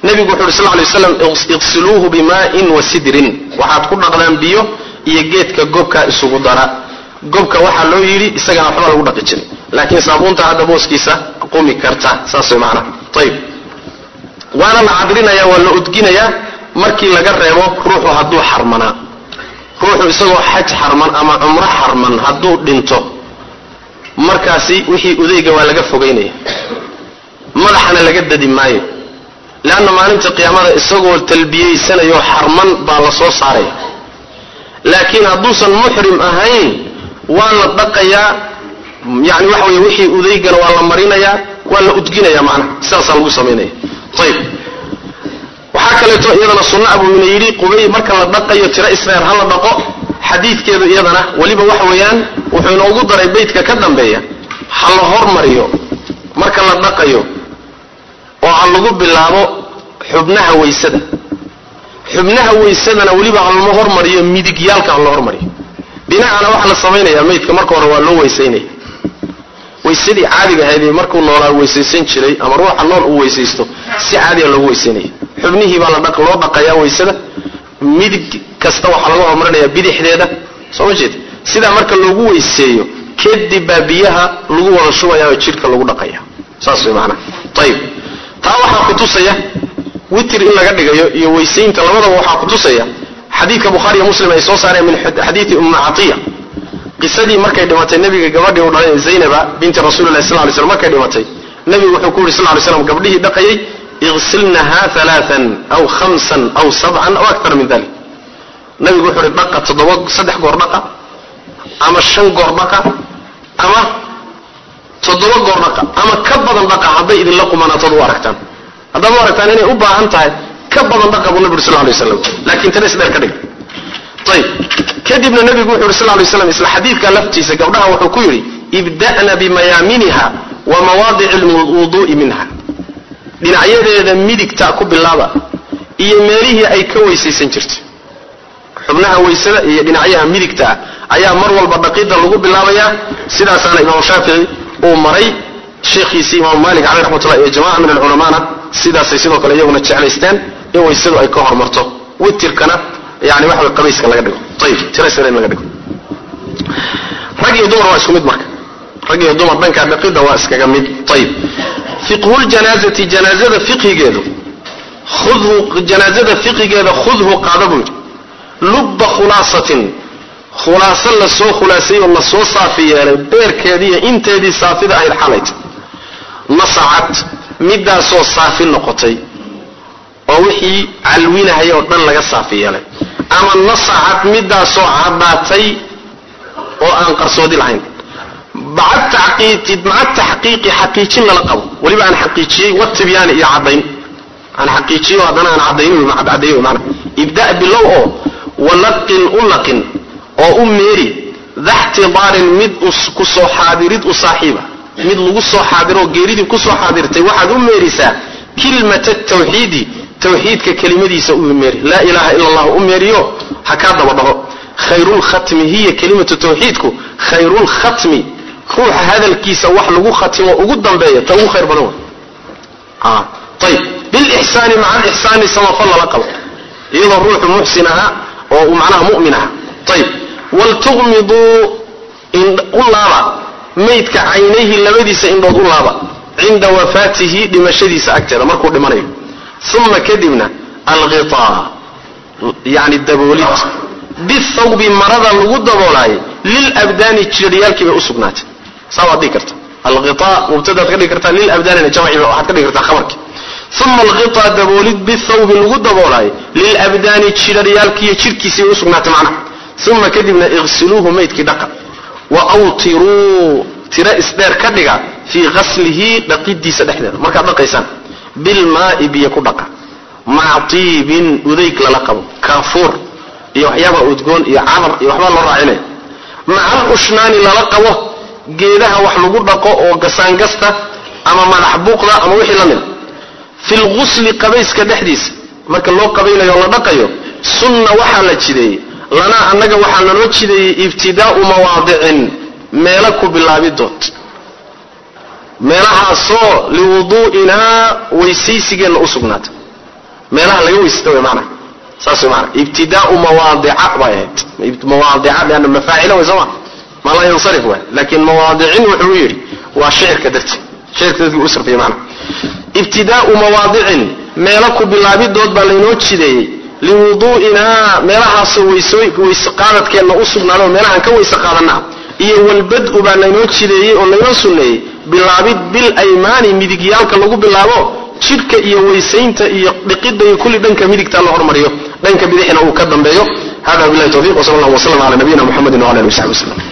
nabigu wuxuu sallallahu alayhi wasallam ighsiluhu bima'in wa sidrin waxaad ku dhaqdaan biyo iyo geedka gobka isugu dara gobka waxa loo yiri isaga waxba lagu dhaqi jiray laakiin saabuunta hadda booskiisa qumi karta saas oo macna tayib waana la cadrinaya wala udginaya markii laga reebo ruuxu hadduu xarmana ruuxu isagoo xaj xarman ama umra xarman hadduu dhinto markaasi wixii udayga waa laga fogeynaya madaxana laga dadi maayo laana maalinta qiyaamada isagoo talbiyeysanayoo xarman baa la soo saaraya laakiin hadduusan muxrim ahayn waa la dhaqayaa yani waxa weeye wixii udaygana waa la marinayaa waa la udginaya macnaha sidaasaa lagu samaynaya ayib waxaa kaleeto iyadana sunna abu mina yidhi qubay marka la dhaqayo tiro isreer ha la dhaqo xadiidkeedu iyadana weliba waxa weeyaan wuxuu inoogu daray beydka ka dambeeya ha la hormariyo marka la dhaqayo oo ha lagu bilaabo xubnaha waysada xubnaha waysadana weliba ha lama hormariyo midigyaalka ha la hormariyo dhinacana waxa la samaynayaa meydka marka hore waa loo weysaynaya waysadii caadiga ahayd markuu noolaa weysaysan jiray ama ruuxa nool uu weysaysto si caadiga loogu weysaynaya xubnihii baa loo dhaqayaa waysada midig kasta waxaa laga hormarinayaa bidixdeeda soo ma jeed sidaa marka loogu weyseeyo kadib baa biyaha lagu wada shubayaa oo jidhka lagu dhaqaya saas way macnaha ayib taa waxaa ku tusaya witr in laga dhigayo iyo weysaynta labadaba waxaa ku tusaya xadiidka bukhaari iyo muslim ay soo saareen min xadiidi Atiya qisadii markay dhimatay nabiga gabadhii uu dhalay Zaynaba binti rasuulillaah sallallahu alayhi wasallam markay dhimatay nabigu wuxuu ku yiri sallallahu alayhi wasallam gabadhii dhaqayay igsilnaha 3 aw 5 aw 7 aw akthar min dhalik nabigu wuxuu dhaqa 3 goor dhaqa ama 5 goor dhaqa ama 7 goor dhaqa ama ka badan dhaqa haday idin la qumanaato u aragtaan haddaba aragtaan inay u baahan tahay ka badan dhaqa buu nabigu sallallahu alayhi wasallam laakiin tan isdheer ka dhig طيب كدبنا النبي صلى الله عليه وسلم اسم حديث كان لفتيسه قبلها وحكوري ابدأنا بميامنها ومواضع الوضوء منها دينعيده ميدك تاكو بالله iyo meelihii ay ka weysaysan jirtay xubnaha weysada iyo dhinacayaha midigta ayaa mar walba dhaqida lagu bilaabaya sidaas aan Imam Shafi'i oo maray sheekhiisi Imam Malik alayhi rahmatullah iyo jamaa min ulamaana sidaas ay sidoo kale iyaguna jeclaysteen in weysadu ay ka hormarto witirkana يعني واحد قبيس كان لقدر طيب ترى سنين لقدر رجل دور واسكو مد مركه رجل دور بنك عقيده واسكا جميد طيب فقه الجنازه جنازه فقه جيده خذه جنازه فقه جيده خذه قاعده لب خلاصه لسو خلاصيه ولا سو صافيه بيركديه انتدي صافده اي حالت نصعت مدى سو صافي نقطي oo wixii calwinahay oo dhan laga saafiyay ama nasaxat midda soo cabatay oo aan qarsoodi lahayn bacd tahqiiqi haqiiqin la qabo waliba aan haqiiqiyay watibyan iyo cadayn aan haqiiqiyo hadana aan cadayn ma cadayo macna ibda bilow walaqin ulaqin oo umeeri dhaxtibar mid ku soo xaadirid u saaxiiba mid lagu soo xaadiro geeridi ku soo xaadirtay waxaad u meerisaa كلمة التوحيد توحيد ككلمة سأمير لا إله إلا الله أميريو هكذا وضعه خير الختم هي كلمة التوحيد خير الختم روح هذا الكيس وحلقو ختم وقدم بيه تو خير بنوه طيب بالإحسان مع الإحسان سوى فل لقب إذا الروح محسنها ومعناها مؤمنها طيب ولتغمضوا إن الله ميت كعينيه اللبديس إن الله عند وفاته دمشديس أكتر مركو دمانيه ثم كدبنا الغطاء يعني الدبوليت بالثوب مرضى الغد بولاي للأبدان الشريال كيف أسقنات سوا ذكرت الغطاء مبتدا ذكرت للأبدان الجمع واحد ذكرت خبرك ثم الغطاء دبوليت بالثوب الغد بولاي للأبدان الشريال كي شركي سي أسقنات معنا ثم كدبنا اغسلوه ميت كدقة وأوطروا ترى إسدار كدقة في غسله دقيدي سدحنا مركا دقيسان بالماء بيكو دقة مع طيب وذيك للقب كافور يوحيابا أدقون يعمر يوحبا الله راعيني مع الأشنان للقبه جيدها وحلقوا دقاء وقسان قسطة أما ملحبوق لا أما وحي لمن في الغسل قبيس كدحديث مركا اللو قبيلة يولا دقايو سنة وحالة جدي لنا أنك وحالة جدي ابتداء مواضع ميلكو بالله بالدوت meelaha soo liwudu'ina waysiisigeena u sugnaata meelaha laga weysto way macna saas macna ibtidaa'u mawaadi'a bayat mawaadi'a lianna mafaa'ila wa zama ma la yansarif wa lakin mawaadi'in wuxuu yiri waa shicirka darti shicirka dadku u sarfay macna ibtidaa'u mawaadi'in meelaku bilaabidood baa laynoo jideeyay liwudu'ina meelahaas weyso qaadadkeena u sugnaado meelahan ka weyso qaadana iyo walbad'u baa laynoo jideeyay oo laynoo sunneeyay bilaabid bil aymani midigyaalka lagu bilaabo jidhka iyo weysaynta iyo dhiqida iyo kulli dhanka midigta la hormariyo dhanka bidixina uu ka dambeeyo hada billahi tawfiq wa sallallahu wa sallama ala nabiyyina muhammadin wa ala alihi wa sahbihi